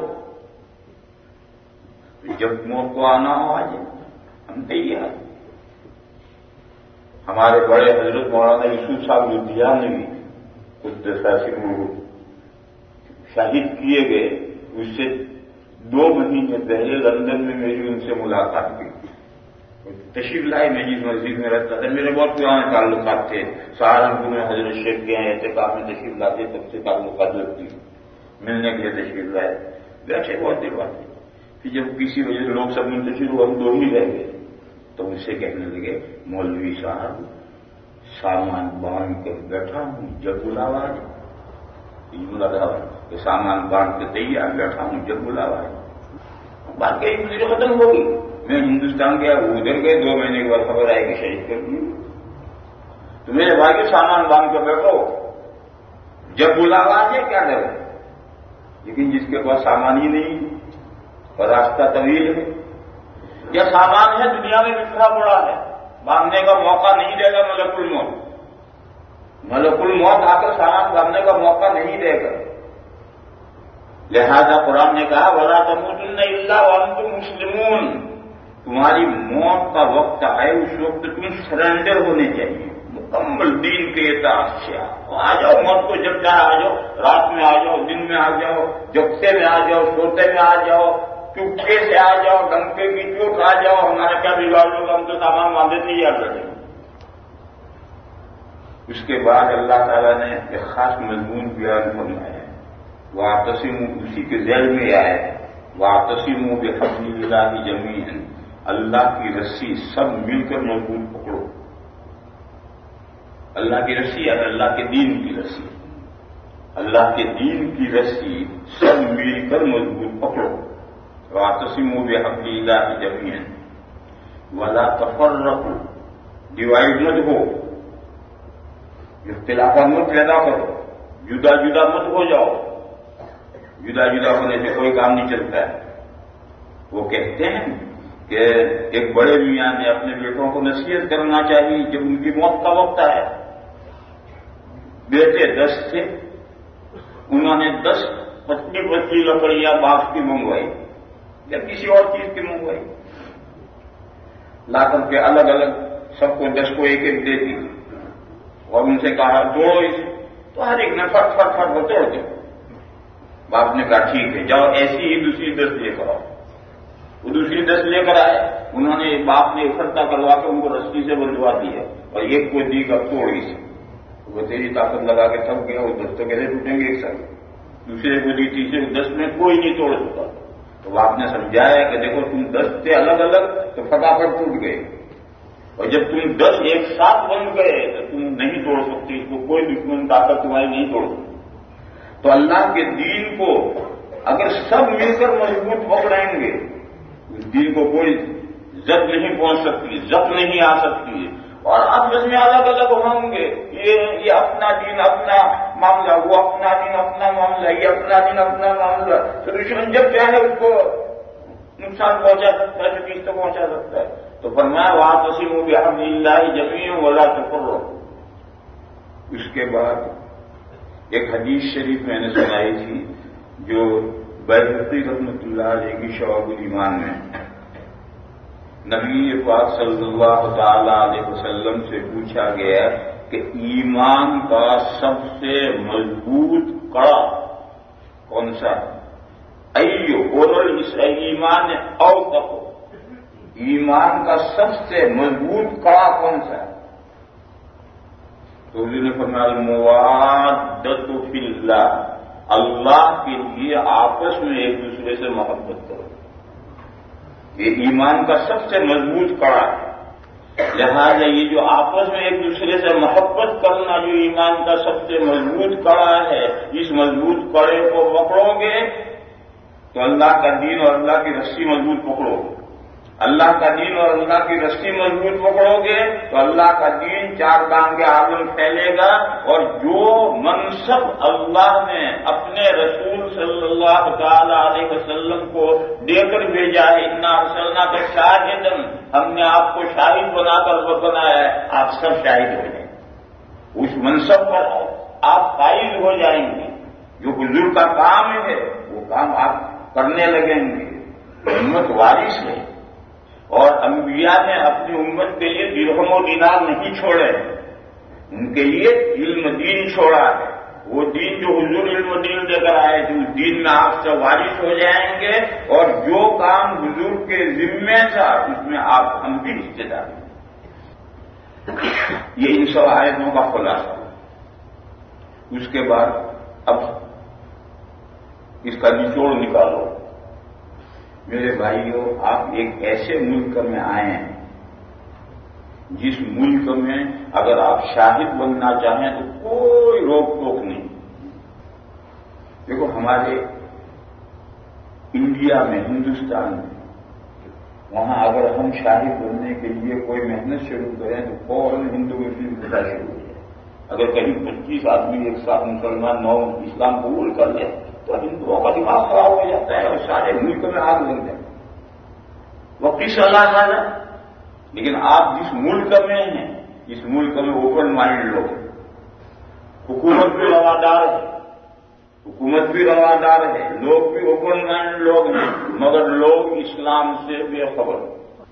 جب موت کو آنا ہو آ جائے ہم تیار. ہمارے بڑے حضرت مولانا یوسف صاحب لدھیانوی قدس سرور شہید کیے گئے، اس سے دو مہینے پہلے لندن میں میری ان سے ملاقات کی. تشریف لائے، میں جس مسجد میں رہتا تھا، میرے بہت پرانے تعلقات تھے. سہارنپور میں حضرت شیخ کے ہیں اعتکاف میں تشریف لاتے، تب سے تعلقات لگتی، ملنے کے لیے تشریف لائے. بیٹھے بہت دیر بات. پھر جب کسی وجہ سے لوگ سب منتشر ہوئے، ہم دو ہی رہ گئے، تو مجھ سے کہنے لگے مولوی صاحب سامان باندھ کر بیٹھا ہوں جب بلاوا آئے. جملہ تھا کہ سامان باندھ کے تیار بیٹھا ہوں جب بلاوا آئے. بات کہی مجھے ختم ہوگی. میں ہندوستان گیا, وہ ادھر گئے, دو مہینے کے بعد خبر آئی کہ شہید کر دی. تو میرے بھائی کے سامان باندھ کر بیٹھو جب بلاوا آ جائے کیا ڈر ہے. لیکن جس کے پاس سامان ہی نہیں اور راستہ طویل ہے یا سامان ہے دنیا میں بکھرا پڑا ہے, باندھنے کا موقع نہیں دے گا ملک الموت. ملک الموت آ کر سامان باندھنے کا موقع نہیں دے گا. لہذا قرآن نے کہا وَلَا تَمُوتُنَّ إِلَّا وَأَنْتُمْ مُسْلِمُونَ. تمہاری موت کا وقت آئے اس وقت تم سرنڈر ہونے چاہیے, مکمل دین کے اطاعت سے آ جاؤ. موت کو جب چاہے آ جاؤ, رات میں آ جاؤ, دن میں آ جاؤ, جگتے میں آ جاؤ, سوتے میں آ جاؤ, چپکے سے آ جاؤ, ڈنکے کی چوٹ آ جاؤ. ہمارا کیا بگاڑ لوگ, ہم تو سامان باندھے تھے یاد رکھیں. اس کے بعد اللہ تعالیٰ نے ایک خاص مضمون بیان فرمایا ہے. وَاعْتَصِمُوا اسی کے ذیل میں آیا ہے وَاعْتَصِمُوا بِحَبْلِ اللَّهِ جَمِيعًا. اللہ کی رسی سب مل کر مضبوط پکڑو. اللہ کی رسی ہے, اللہ کے دین کی رسی. اللہ کے دین کی رسی سب مل کر مضبوط پکڑو. وَاعْتَصِمُوا بِحَبْلِ اللَّهِ جَمِيعًا وَلَا تَفَرَّقُوا. ڈیوائڈ مت ہو, اختلافات مت پیدا کرو, جدا جدا مت ہو جاؤ. جدا جدا ہونے سے کوئی کام نہیں چلتا ہے. وہ کہتے ہیں کہ ایک بڑے میاں نے اپنے بیٹوں کو نصیحت کرنا چاہیے جب ان کی موت کا وقت آیا. بیٹے دس تھے, انہوں نے دس پتلی پتلی لکڑیاں باغ کی منگوائی یا کسی اور چیز کی منگوائی, لا کر کے الگ الگ سب کو دس کو ایک ایک دے دی اور ان سے کہا توڑو اسے. تو ہر ایک نے فٹ فٹ فٹ وہ توڑ دیا. باپ نے کہا ٹھیک ہے جاؤ ایسی ہی دوسری دس لے کر آؤ. وہ دوسری دس لے کر آئے. انہوں نے باپ نے اکٹھا کروا کے ان کو رسی سے بندوا دیا اور ایک کو دی کا توڑ اسے. وہ تیری طاقت لگا کے تھک گیا, وہ دس تو کیسے ٹوٹیں گے ایک ساتھ. دوسرے کو دی تیسرے دس میں کوئی نہیں توڑ سکتا. تو باپ نے سمجھایا کہ دیکھو تم دس تھے الگ الگ تو فٹافٹ ٹوٹ گئے, اور جب تم دس ایک ساتھ بن گئے تو تم نہیں توڑ سکتے. اس کو کوئی دشمن طاقت تمہاری نہیں توڑ سکتی. تو اللہ کے دین کو اگر سب مل کر مضبوط پکڑیں گے, اس دین کو کوئی زد نہیں پہنچ سکتی, زد نہیں آ سکتی. اور آپس میں الگ الگ ہوں گے, یہ یہ اپنا دین اپنا معاملہ, وہ اپنا دین اپنا معاملہ, یہ اپنا دین اپنا معاملہ. تو دشمن جب چاہے اس کو نقصان پہنچا سکتا ہے, تکلیف تو پہنچا سکتا ہے. تو فرمایا وَاعْتَصِمُوا بِحَبْلِ اللَّهِ جَمِيعًا وَلَا تَفَرَّقُوا. اس کے بعد ایک حدیث شریف میں نے سنائی تھی جو بیہقی رحمۃ اللہ علیہ کی شعب الایمان میں نبی پاک صلی اللہ تعالی علیہ وسلم سے پوچھا گیا کہ ایمان کا سب سے مضبوط کڑا کون سا ہے؟ ایو اورل اس ایمان او تقو, ایمان کا سب سے مضبوط کڑا کون سا ہے؟ تو حضور نے فرمایا الموادۃ فی اللہ, اللہ کے لیے آپس میں ایک دوسرے سے محبت کرو. یہ ایمان کا سب سے مضبوط کڑا ہے. لہذا یہ جو آپس میں ایک دوسرے سے محبت کرنا جو ایمان کا سب سے مضبوط کڑا ہے, اس مضبوط کڑے کو پکڑو گے تو اللہ کا دین اور اللہ کی رسی مضبوط پکڑو گے. اللہ کا دین اور اللہ کی رسی مضبوط پکڑو گے تو اللہ کا دین چار کام کے عالم پھیلے گا. اور جو منصب اللہ نے اپنے رسول صلی اللہ تعالی علیہ وسلم کو دے کر بھیجا ہے, انا ارسلناک شاہدا, ہم نے آپ کو شاہد بنا کر بنایا ہے, آپ سب شاہد ہو جائیں. اس منصب پر آپ فائز ہو جائیں گے. جو حضور کا کام ہے وہ کام آپ کرنے لگیں گے. امت وارث ہے, اور انبیاء نے اپنی امت کے لیے درہم و دینار نہیں چھوڑے, ان کے لیے علم دین چھوڑا ہے. وہ دین جو حضور علم دین دے کر آئے تھے, اس دین میں آپ سے وارث ہو جائیں گے, اور جو کام حضور کے ذمے تھا اس میں آپ ہم بھی حصے دار ہیں. یہ ان سب آیتوں کا خلاصہ. اس کے بعد اب اس کا نچوڑ نکالو. میرے بھائیوں, آپ ایک ایسے ملک میں آئے ہیں جس ملک میں اگر آپ شاہد بننا چاہیں تو کوئی روک ٹوک نہیں. دیکھو ہمارے انڈیا میں، ہندوستان میں، وہاں اگر ہم شاہد بننے کے لیے کوئی محنت شروع کریں تو فوراً ہندو مسلم خدا شروع ہو جائے. اگر کہیں پچیس آدمی ایک ساتھ مسلمان نو اسلام قبول کر لیں تو ہندوؤں کا دماغ خراب ہو جاتا ہے اور سارے ملک میں آگ لگ جائے. وہ کس اللہ ہے؟ لیکن آپ جس ملک میں ہیں، اس ملک میں اوپن مائنڈ لوگ ہیں، حکومت بھی روادار ہے، حکومت بھی روادار ہے، لوگ بھی اوپن مائنڈ لوگ ہیں، مگر لوگ اسلام سے بے خبر.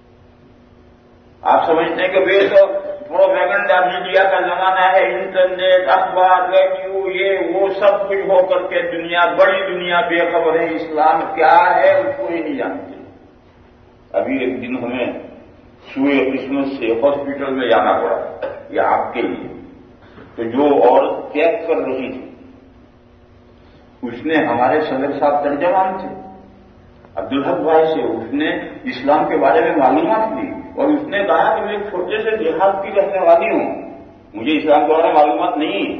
آپ سمجھتے ہیں کہ بے تو پروپیگنڈا میڈیا کا زمانہ ہے، انٹرنیٹ، اخبار، ریڈیو، یہ وہ سب کچھ ہو کر کے دنیا، بڑی دنیا بے خبر ہے. اسلام کیا ہے اس کو ہی نہیں جانتے. ابھی ایک دن ہمیں سوئے قسمت سے ہاسپٹل میں جانا پڑا، یہ آپ کے لیے. تو جو عورت چیک کر رہی تھی اس نے ہمارے صدر صاحب ترجمان تھے عبدالحق بھائی سے، اس نے اسلام کے بارے میں معلومات دی اور اس نے کہا کہ میں ایک چھوٹے سے دیہات کی رہنے والی ہوں، مجھے اسلام کے بارے میں معلومات نہیں.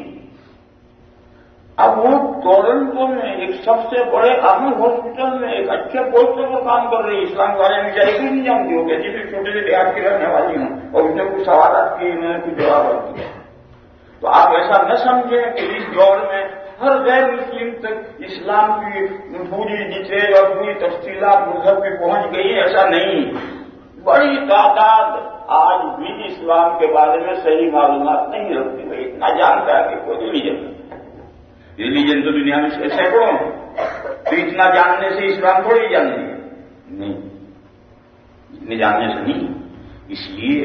اب وہ ٹورنٹو میں ایک سب سے بڑے اہم ہاسپٹل میں ایک اچھے پوسٹ پر کام کر رہی ہے، اسلام کے بارے میں بیچاری کوئی نہیں جانتی ہو، کہتی میں چھوٹے سے دیہات کی رہنے والی ہوں، اور اس نے کچھ سوالات کیے، میں نے کچھ جواب دیا. تو آپ ایسا نہ سمجھیں کہ اس دور میں ہر غیر مسلم تک اسلام کی پوری ڈیٹیل اور پوری تفصیلات مذہب کی پہنچ گئی ہیں، ایسا نہیں. بڑی تعداد آج بھی اسلام کے بارے میں صحیح معلومات نہیں رکھتی. بھائی اتنا جانتا ہے کہ کوئی ریلیجن ریلیجن تو دنیا میں سینکڑوں ہیں، تو اتنا جاننے سے اسلام تھوڑی جاننی ہے. نہیں، اتنے جاننے سے نہیں. اس لیے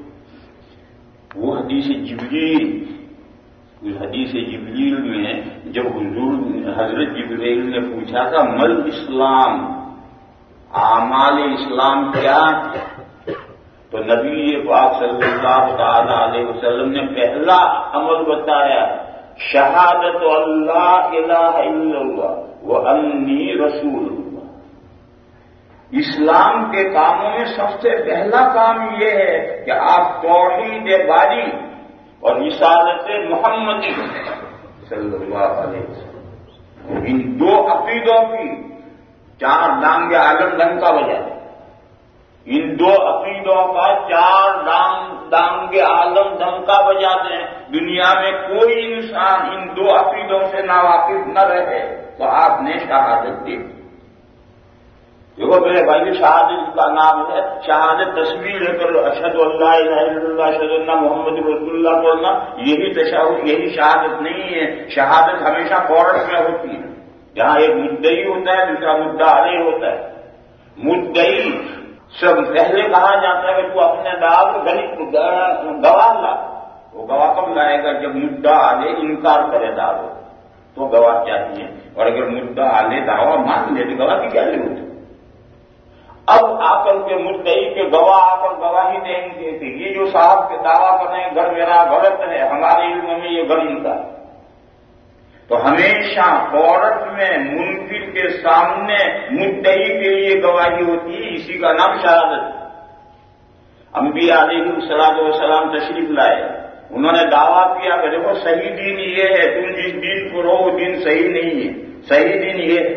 وہ حدیث جبریل، اس حدیث جبریل میں جب حضور حضرت جبریل نے پوچھا تھا مل اسلام، اعمال اسلام کیا ہے، تو نبی پاک صلی اللہ تعالی علیہ وسلم نے پہلا عمل بتایا شہادت اللہ الہ الا اللہ وانی رسول اللہ. اسلام کے کاموں میں سب سے پہلا کام یہ ہے کہ آپ توحید باری اور رسالت محمد صلی اللہ علیہ وسلم، ان دو عقیدوں کی چار ڈانگے عالم ڈنکا بجا، ان دو عقیدوں کا چار ڈانگے عالم ڈنکا بجا دیں. دنیا میں کوئی انسان ان دو عقیدوں سے ناواقف نہ رہے تو آپ نے شہادت دی. دیکھو میرے بھائی، شہادت کا نام ہے، شہادت تصویر ہے کر اشہد اللہ الہ الا اللہ اشہد ان محمد رسول اللہ بولنا، یہی تشہد، یہی شہادت نہیں ہے. شہادت ہمیشہ کورٹ میں ہوتی ہے، جہاں ایک مدعی ہوتا ہے دوسرا مدعا علیہ ہوتا ہے. مدعی سب پہلے کہا جاتا ہے کہ تو اپنے دعوی گواہ لا. وہ گواہ کب لائے گا؟ جب مدعا علیہ انکار کرے دعوی تو گواہ چاہیے، اور اگر مدعا علیہ دعویٰ مان لے تو گواہ کی کیا ضرورت ہے؟ اب آ کر کے مدعی کے گواہ آ کر گواہی دیں گے کہ یہ جو صاحب کے دعویٰ کر رہے ہیں گھر میرا غلط ہے، ہمارے علم میں یہ گھر ان کا ہے. تو ہمیشہ کورٹ میں منکر کے سامنے مدعی کے لیے گواہی ہوتی ہے، اسی کا نام شہادت. انبیاء علیہ الصلوۃ والسلام تشریف لائے، انہوں نے دعویٰ کیا کہ دیکھو صحیح دین یہ ہے، تم جس دین کو رہو وہ دین صحیح نہیں ہے، صحیح دین یہ ہے،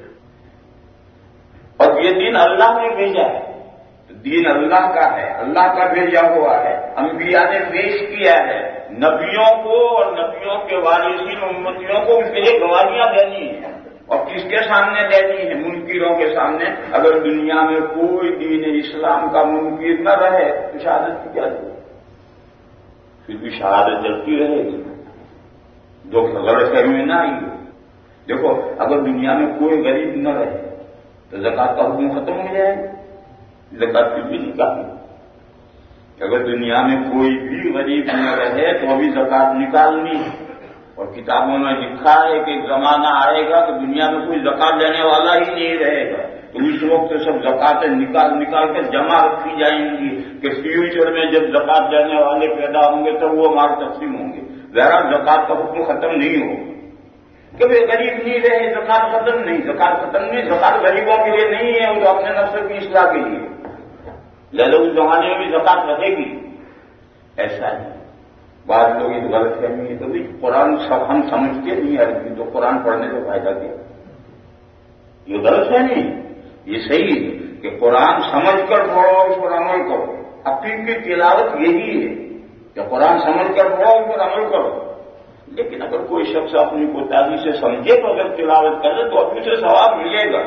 اور یہ دین اللہ نے بھیجا ہے. دین اللہ کا ہے، اللہ کا بھیجا ہوا ہے، انبیاء نے پیش کیا ہے. نبیوں کو اور نبیوں کے وارثین امتیوں کو اس کے لیے گواہیاں دینی ہیں، اور کس کے سامنے دینی ہے؟ منکروں کے سامنے. اگر دنیا میں کوئی دین اسلام کا منکر نہ رہے تو شہادت کی کیا ضرورت؟ پھر بھی شہادت جلتی رہے گی، جو غلط فہمی میں نہ آئی ہو. دیکھو اگر دنیا میں کوئی غریب نہ رہے تو زکوٰۃ کا حکم ختم ہو جائے گا، زکوٰۃ پھر بھی نکالیں. اگر دنیا میں کوئی بھی غریب نہ رہے تو ابھی زکوٰۃ نکالنی ہے. اور کتابوں میں لکھا ہے کہ ایک زمانہ آئے گا کہ دنیا میں کوئی زکوٰۃ دینے والا ہی نہیں رہے گا، تو اس وقت سب زکوٰتیں نکال نکال کر جمع رکھی جائیں گی کہ فیوچر میں جب زکوٰۃ دینے والے پیدا ہوں گے تب وہ مال تقسیم ہوں گے. بہرحال زکوٰۃ کا حکم ختم نہیں ہوگا. کبھی غریب نہیں رہے زکوٰۃ ختم نہیں، زکوٰۃ ختم نہیں. زکوٰۃ غریبوں کے لیے نہیں ہے، وہ اپنے نفس کی اصلاح کے لیے. لہذا اس زمانے میں بھی زکوٰۃ رہے گی، ایسا نہیں. غلط فہمی ہے. تو قرآن سب ہم سمجھتے نہیں عربی تو قرآن پڑھنے سے فائدہ کیا؟ یہ غلط فہمی ہے. یہ صحیح ہے کہ قرآن سمجھ کر پڑھو اس پر عمل کرو. عقیق کی تلاوت یہی ہے کہ قرآن سمجھ کر پڑھو اس پر عمل کرو. لیکن اگر کوئی شخص اپنی کوتاہی سے سمجھے تو اگر تلاوت کرے تو اپنے سے ثواب ملے گا.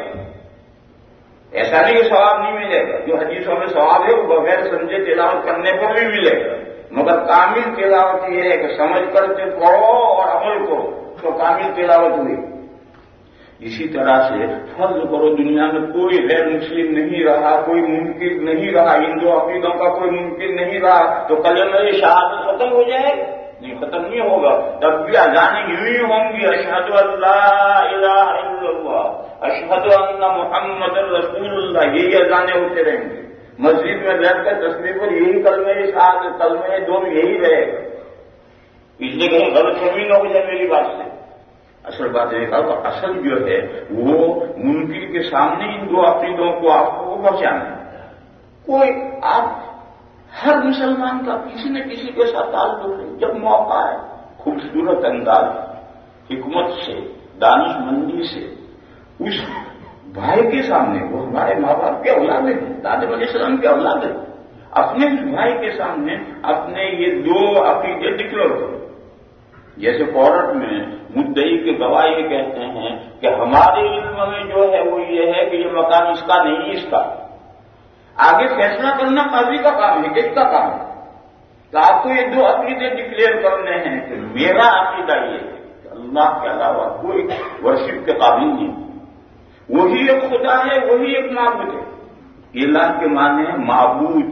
ایسا نہیں کہ ثواب نہیں ملے گا. جو حدیثوں میں ثواب ہے وہ بغیر سمجھے تلاوت کرنے پر بھی ملے گا. مگر کامل تلاوت یہ ہے کہ سمجھ کر کے پڑھو اور عمل کرو تو کامل تلاوت ہوئی. اسی طرح سے فرض کرو دنیا میں کوئی غیر مسلم نہیں رہا, کوئی منکر نہیں رہا, ہندو عقیدوں کا کوئی منکر نہیں رہا, تو کلمہ شہادت ختم ہو جائے گا؟ نہیں, ختم نہیں ہوگا. تب بھی اذانیں یوں ہی ہوں گی, اشہد ان لا الہ الا اللہ, اشہد ان محمد رسول اللہ, یہی اذانیں ہوتے رہیں گے. مسجد میں بیٹھ کر تصویر پر یہی کلمہ شہادت, کلمہ دو یہی رہے گا. اس لیے کہیں غلط فہمی نہ ہو جائے میری بات سے. اصل بات یہ کہ اصل جو ہے وہ منکر کے سامنے ان دو عقیدوں کو آپ کو پہنچانا ہے. کوئی آپ ہر مسلمان کا کسی نہ کسی کے ساتھ تعلق ہے. جب موقع ہے خوبصورت انداز, حکمت سے, دانش مندی سے اس بھائی کے سامنے, وہ ہمارے ماں باپ کے اولاد ہیں, آدم علیہ السلام کے اولاد ہیں, اپنے اس بھائی کے سامنے اپنے یہ دو عقیدے ڈکلیئر کرو. جیسے کورٹ میں مدعی کے گواہ یہ کہتے ہیں کہ ہمارے علم میں جو ہے وہ یہ ہے کہ یہ مکان اس کا نہیں اس کا. آگے فیصلہ کرنا قاضی کا کام ہے, کس کا کام ہے؟ تو آپ کو یہ دو عقیدے ڈکلیئر کرنے ہیں کہ میرا عقیدہ یہ ہے کہ اللہ کے علاوہ کوئی ورشپ کے قابل نہیں, وہی ایک خدا ہے, وہی ایک معبود ہے. الہ کے معنی ہے معبود,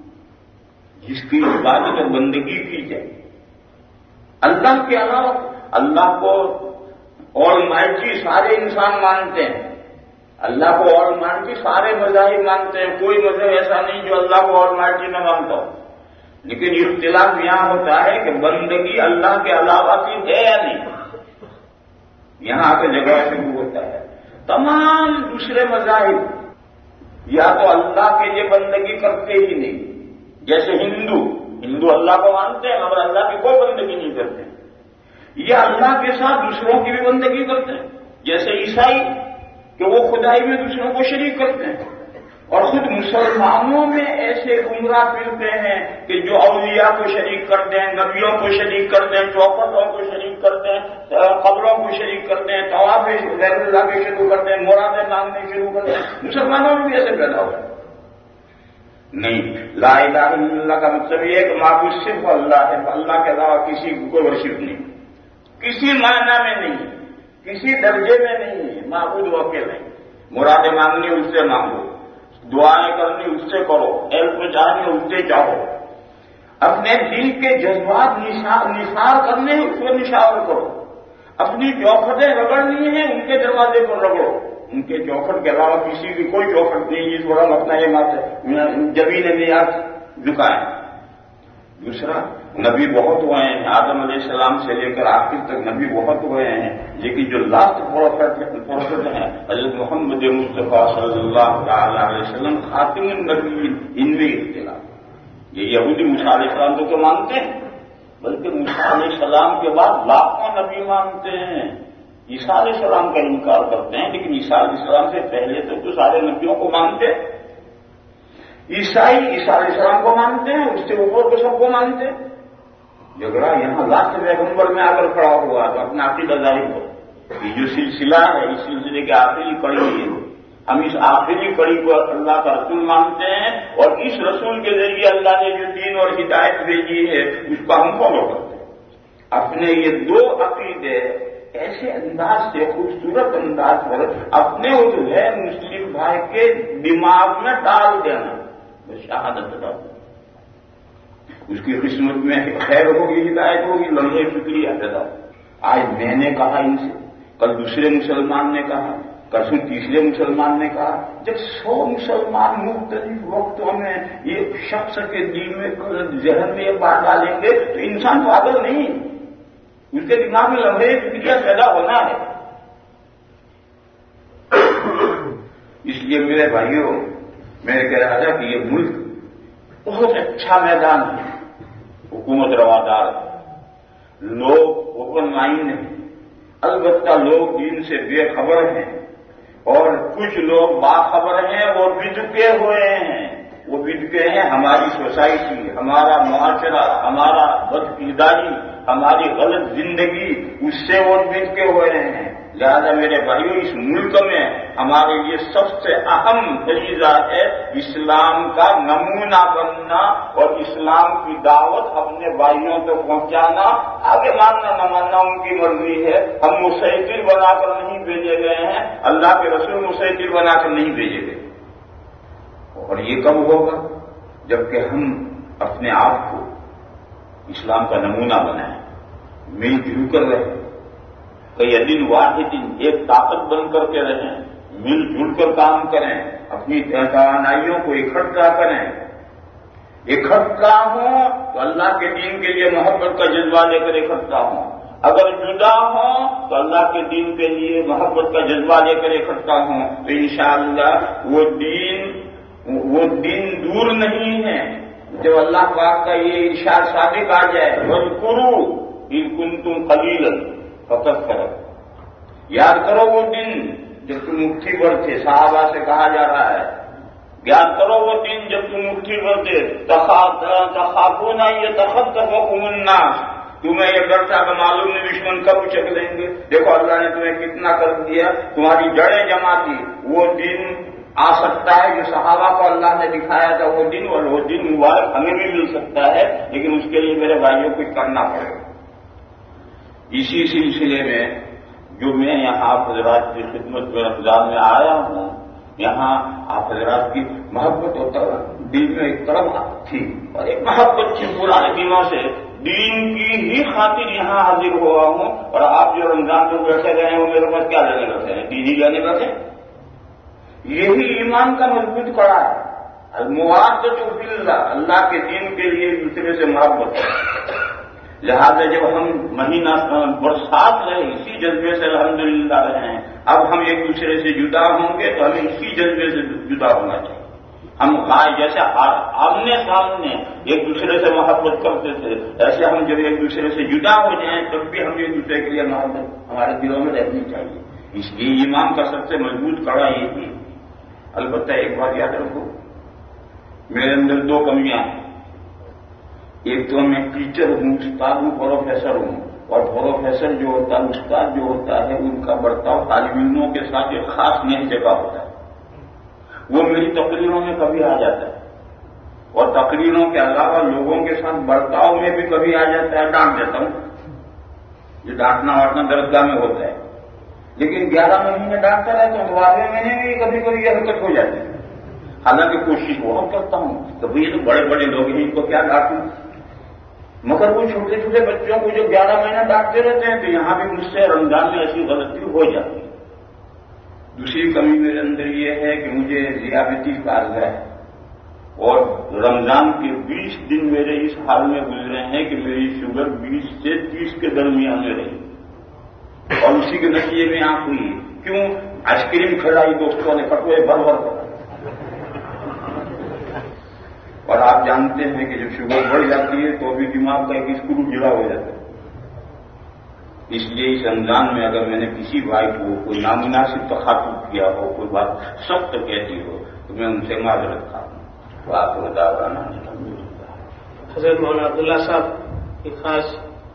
جس کی عبادت اور بندگی کی جائے. اللہ کے علاوہ اللہ کو آل مائٹی سارے انسان مانتے ہیں, اللہ کو آل مائٹی سارے مذاہب مانتے ہیں, کوئی مذہب ایسا نہیں جو اللہ کو آل مائٹی نہ مانتا ہو. لیکن یہ اختلاف یہاں ہوتا ہے کہ بندگی اللہ کے علاوہ کی ہے یا نہیں. یہاں آ کے جگہ شروع ہوتا ہے. تمام دوسرے مذاہب یا تو اللہ کے لیے بندگی کرتے ہی نہیں, جیسے ہندو ہندو اللہ کو مانتے ہیں مگر اللہ کی کوئی بندگی نہیں کرتے. یہ اللہ کے ساتھ دوسروں کی بھی بندگی کرتے ہیں, جیسے عیسائی کہ وہ خدائی میں دوسروں کو شریک کرتے ہیں. اور خود مسلمانوں میں ایسے گمراہ پھرتے ہیں کہ جو اولیاء کو شریک کرتے ہیں, نبیوں کو شریک کرتے ہیں, چوکٹوں کو شریک کرتے ہیں, قبروں کو شریک کرتے ہیں, طواف غیر اللہ کے شروع کرتے ہیں, مرادیں مانگنے شروع کرتے ہیں. مسلمانوں میں بھی ایسے پیدا ہوا ہے. نہیں, لا الہ الا اللہ کا مطلب یہ ہے کہ معبود صرف اللہ ہے, اللہ کے علاوہ کسی کو ورشپ نہیں, کسی معنی میں نہیں, کسی درجے میں نہیں ہے. معبود وہ اکیلا ہے. مرادیں مانگنی اس سے مانگو, دعائیں کرنی اس سے کرو, علم چاہنے اس سے چاہو, اپنے دل کے جذبات نثار کرنے اس کو نشاور کرو, اپنی چوکھٹیں رگڑنی ہیں ان کے دروازے پر رگڑو. ان کے چوکھٹ کے علاوہ کسی کی کوئی چوکھٹ نہیں جس پر ہم اپنا یہ مات جبین نیاز جھکائیں. دوسرا, نبی بہت ہوئے ہیں, آدم علیہ السلام سے لے کر آخر تک نبی بہت ہوئے ہیں, لیکن جو لاسٹ پروفیٹ ہیں حضرت محمد مصطفیٰ صلی اللہ تعالی علیہ وسلم خاتم النبیین, ان میں اختلاف. یہ یہودی موسیٰ علیہ السلام کو تو مانتے ہیں, بلکہ موسیٰ علیہ السلام کے بعد لاکھوں نبی مانتے ہیں. عیسیٰ علیہ السلام کا انکار کرتے ہیں, لیکن عیسیٰ علیہ السلام سے پہلے تک تو سارے نبیوں کو مانتے ہیں. عیسائی عیسیٰ علیہ السلام کو مانتے ہیں, اس سے اوپر کو سب کو مانتے ہیں. جھگڑا یہاں لاسٹ پیغمبر میں آ کر کھڑا ہوا تو اپنا عقیدہ ظاہر ہو. یہ جو سلسلہ ہے اس سلسلے کی آخری کڑی ہے, ہم اس آخری کڑی کو اللہ کا رسول مانتے ہیں, اور اس رسول کے ذریعے اللہ نے جو دین اور ہدایت بھیجی ہے اس کو ہم فالو کرتے ہیں. اپنے یہ دو عقیدے ایسے انداز سے, خوبصورت انداز پر اپنے وہ جو ہے مسلم بھائی کے دماغ میں ڈال دینا, شہادت ادا ہو, اس کی قسمت میں خیر ہوگی, ہدایت ہوگی, لمحے فکری ادا. آج میں نے کہا ان سے, کل دوسرے مسلمان نے کہا, پرسوں تیسرے مسلمان نے کہا. جب سو مسلمان مختلف وقتوں میں یہ شخص کے دل میں ذہن میں یہ بات ڈالیں گے تو انسان پاگل نہیں, اس کے دماغ میں لمحے فکریہ پیدا ہونا ہے. اس لیے میرے بھائیوں, میں کہہ رہا تھا کہ یہ ملک بہت اچھا میدان ہے, حکومت روادار ہے, لوگ اوپن مائنڈ ہیں، البتہ لوگ دین سے بے خبر ہیں، اور کچھ لوگ باخبر ہیں، وہ بدکے ہوئے ہیں۔ وہ بدکے ہیں ہماری سوسائٹی، ہمارا معاشرہ، ہمارا بدکرداری، ہماری غلط زندگی، اس سے وہ بدکے ہوئے ہیں۔ لہذا میرے بھائیوں، اس ملک میں ہمارے لیے سب سے اہم فریضہ ہے اسلام کا نمونہ بننا اور اسلام کی دعوت اپنے بھائیوں کو پہنچانا۔ آگے ماننا نہ ماننا ان کی مرضی ہے، ہم مسیطر بنا کر نہیں بھیجے گئے ہیں، اللہ کے رسول مسیطر بنا کر نہیں بھیجے گئے۔ اور یہ کب ہوگا؟ جبکہ ہم اپنے آپ کو اسلام کا نمونہ بنائیں، مل جل کر رہیں، کئی دن واحد ایک طاقت بن کر کے رہیں، مل جل کر کام کریں، اپنی توانائیوں کو اکٹھا کریں۔ اکٹھا ہوں تو اللہ کے دین کے لیے محبت کا جذبہ لے کر اکٹھا ہوں، اگر جدا ہوں تو اللہ کے دین کے لیے محبت کا جذبہ لے کر اکٹھا ہوں، تو انشاءاللہ وہ دین وہ دن دور نہیں ہے۔ جب اللہ پاک کا یہ ارشاد صادق آ جائے، وَاذْكُرُوا إِذْ كُنْتُمْ قَلِيلًا فَكَثَّرَكُمْ، یاد کرو وہ دن جب تم مٹھی بھر تھے، صحابہ سے کہا جا رہا ہے، یاد کرو وہ دن جب تم مٹھی بھر تھے، تَخَافُونَ أَن يَتَخَطَّفَكُمُ النَّاسُ، تمہیں یہ ڈر تھا کہ معلوم نہیں دشمن کب اچک لیں گے۔ دیکھو اللہ نے تمہیں کتنا کر دیا، تمہاری جڑیں جمع کی۔ وہ دن آ سکتا ہے جو صحابہ کو اللہ نے دکھایا تھا وہ دن، اور وہ دن مبارک ہمیں بھی مل سکتا ہے، لیکن اس کے لیے میرے بھائیوں کو کرنا پڑے گا۔ اسی سلسلے میں جو میں یہاں آپ حضرات کی خدمت میں رمضان میں آیا ہوں، یہاں آپ حضرات کی محبت ہوتا ہے، دل میں ایک طرف تھی اور ایک محبت تھی پرانے دنوں سے، دین کی ہی خاطر یہاں حاضر ہوا ہوں، اور آپ جو رمضان میں بیٹھے رہے ہیں وہ میرے پاس کیا لینے لگتے ہیں؟ دین ہی لینے لگے۔ یہی ایمان کا مضبوط کڑا ہے، الموادۃ فی اللہ، اللہ کے دین کے لیے ایک دوسرے سے محبت ہے۔ لہذا جب ہم مہینہ برسات رہے اسی جذبے سے الحمدللہ رہے ہیں، اب ہم ایک دوسرے سے جدا ہوں گے تو ہمیں اسی جذبے سے جدا ہونا چاہیے۔ ہم جیسے آمنے سامنے ایک دوسرے سے محبت کرتے تھے، ایسے ہم جب ایک دوسرے سے جدا ہو جائیں تب بھی ہم ایک دوسرے کے لیے محبت ہمارے دلوں میں رہنی چاہیے۔ اس لیے ایمان کا سب سے مضبوط کڑا یہ تھی۔ البتہ ایک بات یاد رکھو، میرے اندر دو کمیاں ہیں، ایک تو میں ٹیچر ہوں، استاد ہوں، پروفیسر ہوں، اور پروفیسر جو ہوتا ہے، استاد جو ہوتا ہے، ان کا برتاؤ طالب علموں کے ساتھ ایک خاص نئی جگہ ہوتا ہے، وہ میری تقریروں میں کبھی آ جاتا ہے، اور تقریروں کے علاوہ لوگوں کے ساتھ برتاؤ میں بھی کبھی آ جاتا ہے، ڈانٹ دیتا ہوں، جو ڈانٹنا واٹنا درجہ میں ہوتا ہے، لیکن گیارہ مہینے ڈانٹتا رہتا ہوں، بارہویں مہینے میں کبھی کبھی یہ حرکت ہو جاتی ہے، حالانکہ کوشش بہت کرتا ہوں کہ بھئی یہ تو بڑے بڑے لوگ ہیں، ان کو کیا ڈانٹوں، مگر وہ چھوٹے چھوٹے بچوں کو جو گیارہ مہینہ ڈانٹتے رہتے ہیں، تو یہاں بھی مجھ سے رمضان میں ایسی غلطی ہو جاتی ہے۔ دوسری کمی میرے اندر یہ ہے کہ مجھے ذیابیطی کا عرضہ ہے، اور رمضان کے بیس دن میرے اس حال میں گزرے ہیں کہ میری شوگر بیس سے تیس کے درمیان میں رہی، اور اسی کے نتیجے میں آنکھ ہوئی۔ کیوں؟ آئس کریم کھلائی دوستوں نے، کٹوئے بھر بھر کر، اور آپ جانتے ہیں کہ جب شوگر بڑھ جاتی ہے تو بھی دماغ کا ایک اسکرو جڑا ہو جاتا ہے۔ اس لیے اس رمضان میں اگر میں نے کسی بھائی کو کوئی نامناسب تخاطب کیا ہو، کوئی بات سخت کہتی ہو، تو میں ان سے معذرت کرتا ہوں۔ بات بتا رہا حضرت مولانا عبداللہ صاحب کی خاص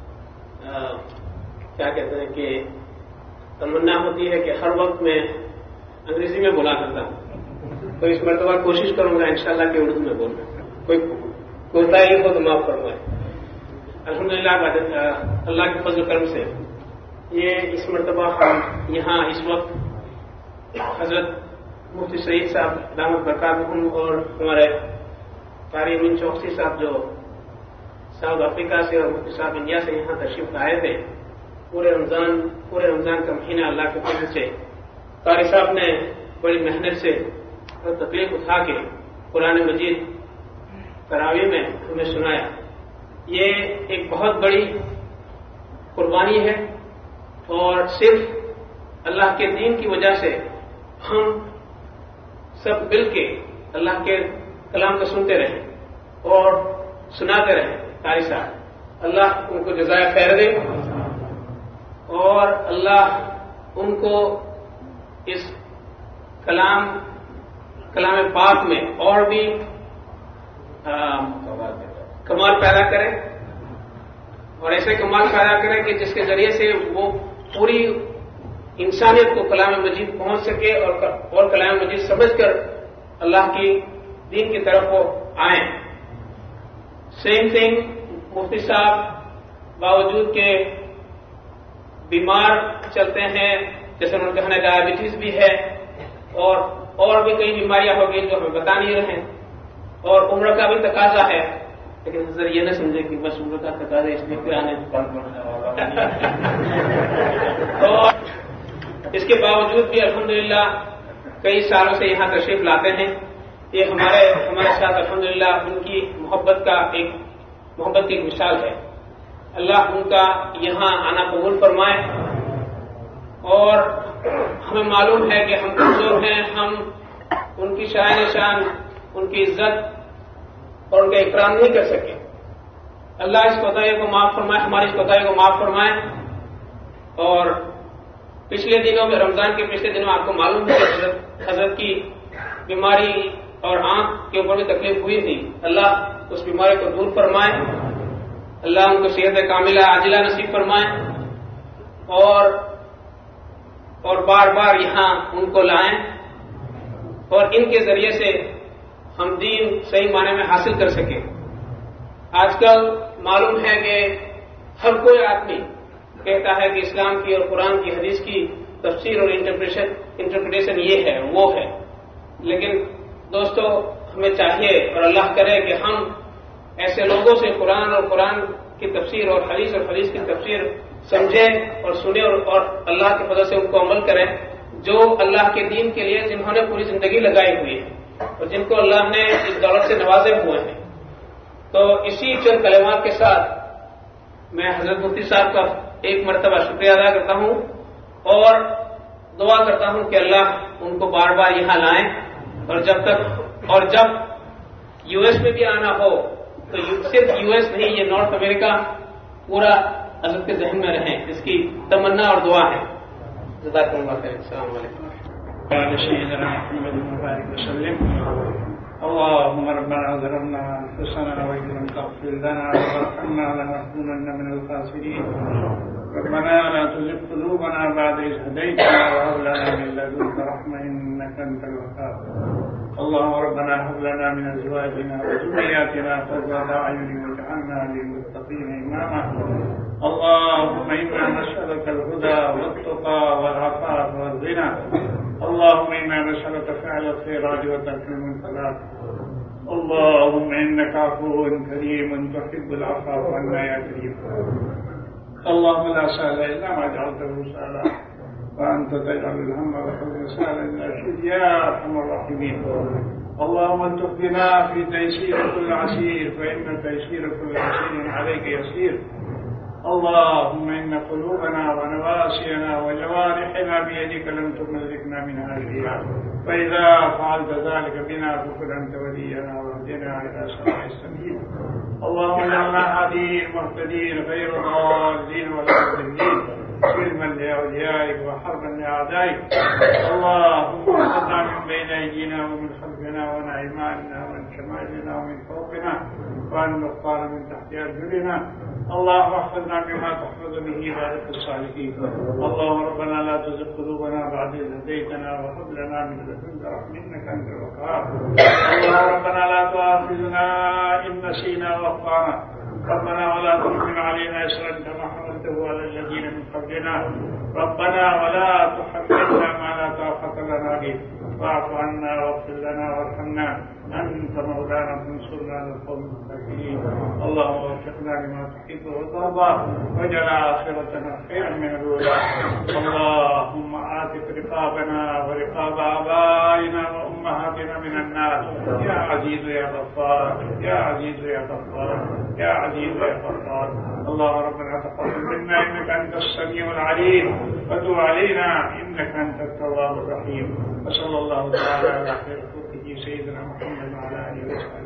کیا کہتے ہیں کہ تمنا ہوتی ہے کہ ہر وقت میں انگریزی میں بولا کرتا ہوں، تو اس مرتبہ کوشش کروں گا انشاءاللہ کہ اردو میں بولوں، کوئی کوتاہی ہو تو معاف فرمائے۔ الحمدللہ اللہ کے فضل و کرم سے یہ اس مرتبہ ہم یہاں اس وقت حضرت مفتی سعید صاحب دامت برکاتہم اور ہمارے قاری امین چوکسی صاحب جو ساؤتھ افریقہ سے اور مفتی صاحب انڈیا سے یہاں تشریف لائے تھے، پورے رمضان پورے رمضان کا مہینہ اللہ کے فضل سے قاری صاحب نے بڑی محنت سے اور تکلیف اٹھا کے قرآن مجید تراویح میں ہمیں سنایا۔ یہ ایک بہت بڑی قربانی ہے، اور صرف اللہ کے دین کی وجہ سے ہم سب مل کے اللہ کے کلام کو سنتے رہیں اور سناتے رہیں۔ قاری صاحب اللہ ان کو جزائے خیر دے اور اللہ ان کو اس کلام کلام پاک میں اور بھی کمال پیدا کرے اور ایسے کمال پیدا کرے کہ جس کے ذریعے سے وہ پوری انسانیت کو کلام مجید پہنچ سکے اور اور کلام مجید سمجھ کر اللہ کی دین کی طرف وہ آئیں. سیم تھنگ مفتی صاحب باوجود کہ بیمار چلتے ہیں، جیسے انہوں نے کہا ڈائبٹیز بھی ہے اور اور بھی کئی بیماریاں ہو گئی جو ہمیں بتا نہیں رہے ہیں، اور عمر کا بھی تقاضا ہے، لیکن حضرت یہ نہ سمجھے کہ بس عمر کا تقاضا اس لیے پھر آنے اور اس کے باوجود بھی الحمدللہ کئی سالوں سے یہاں تشریف لاتے ہیں. یہ ہمارے ہمارے ساتھ الحمدللہ ان کی محبت کا ایک محبت کی ایک مثال ہے. اللہ ان کا یہاں آنا قبول فرمائے. اور ہمیں معلوم ہے کہ ہم کمزور ہیں، ہم ان کی شان شان ان کی عزت اور ان کا اکرام نہیں کر سکے. اللہ اس کوتاہی کو معاف فرمائے، ہماری اس کوتاہی کو معاف فرمائے. اور پچھلے دنوں میں رمضان کے پچھلے دنوں آپ کو معلوم ہے کہ حضرت حضرت کی بیماری اور آنکھ کے اوپر بھی تکلیف ہوئی تھی. اللہ اس بیماری کو دور فرمائے، اللہ ان کو صحت کاملہ عاجلہ نصیب فرمائے اور اور بار بار یہاں ان کو لائیں اور ان کے ذریعے سے ہم دین صحیح معنی میں حاصل کر سکیں. آج کل معلوم ہے کہ ہر کوئی آدمی کہتا ہے کہ اسلام کی اور قرآن کی حدیث کی تفسیر اور انٹرپریشن انٹرپریٹیشن یہ ہے وہ ہے، لیکن دوستو ہمیں چاہیے اور اللہ کرے کہ ہم ایسے لوگوں سے قرآن اور قرآن کی تفسیر اور حدیث اور حدیث کی تفسیر سمجھیں اور سنیں اور, اور اللہ کے فضل سے ان کو عمل کریں، جو اللہ کے دین کے لیے جنہوں نے پوری زندگی لگائی ہوئی ہے اور جن کو اللہ نے اس دولت سے نوازے ہوئے ہیں. تو اسی چند کلمات کے ساتھ میں حضرت مفتی صاحب کا ایک مرتبہ شکریہ ادا کرتا ہوں اور دعا کرتا ہوں کہ اللہ ان کو بار بار یہاں لائیں اور جب تک اور جب یو ایس میں بھی آنا ہو تو صرف یو ایس نہیں، یہ نارتھ امریکہ پورا حضرت کے ذہن میں رہیں، اس کی تمنا اور دعا ہے. جزاکم اللہ خیر. السلام علیکم. اللهم ربنا ظلمنا انفسنا وان لم تغفر لنا وترحمنا لنكونن من الخاسرين. ربنا لا تزغ قلوبنا بعد إذ هديتنا وهب لنا من لدنك رحمة إنك أنت الوهاب. اللهم ربنا هب لنا من أزواجنا وذرياتنا قرة أعين واجعلنا للمتقين إماما. اللهم إنا نسألك الهدى والتقى والعفاف والغنى. اللهم إنا نسألك فعل الخيرات وترك المنكرات. اللهم إنك عفو كريم تحب العفو عنا يا كريم. اللهم لا سهل إلا ما جعلته سهلا وأنت تجعل الهم والحزن سهلا إلا شئت يا أرحم الراحمين. اللهم الطف بنا في تيسير كل عسير فإن تيسير كل عسير عليك يسير. اللهم إن قلوبنا ونواسينا وجوارحنا بيدك لم تملكنا منها شيئا، فإذا فعلت ذلك بنا فكن أنت ولينا واهدنا إلى صراط السبيل. اللهم اجعلنا هادين مهتدين غير ضالين ولا مضلين، سلما لأوليائك وحربا لأعدائك. اللهم احفظنا من بين أيدينا ومن خلفنا وعن أيماننا ومن شمائلنا ومن فوقنا وعن نقطان من تحت أرجلنا. اللهم احفظنا بما تحفظ به عبادك الصالحين. اللهم ربنا لا تزغ قلوبنا بعد إذ هديتنا وهب لنا من لدنك رحمة إنك أنت الوهاب. اللهم ربنا لا تؤاخذنا إن نسينا وأخطأنا. ربنا ولا تحمل علينا إصرا كما حملته على الذين من قبلنا. ربنا ولا تحملنا ما لا طاقة لنا به. واعف عنا واغفر لنا وارحمنا أنت مولانا فانصرنا على القوم الكافرين. اللهم وفقنا لما تحب وترضى واجعل آخرتنا خيرا من الأولى. اللهم آتك رقابنا ورقاب آبائنا وأمهاتنا من النار. يا عزيز يا غفار يا عزيز يا غفار يا عزيز يا غفار. اللهم ربنا تقبل منا إنك أنت السميع العليم وتب علينا إنك أنت التواب الرحيم. وصلى الله تعالى على خير خلقه سيدنا محمد وعلى آله وصحبه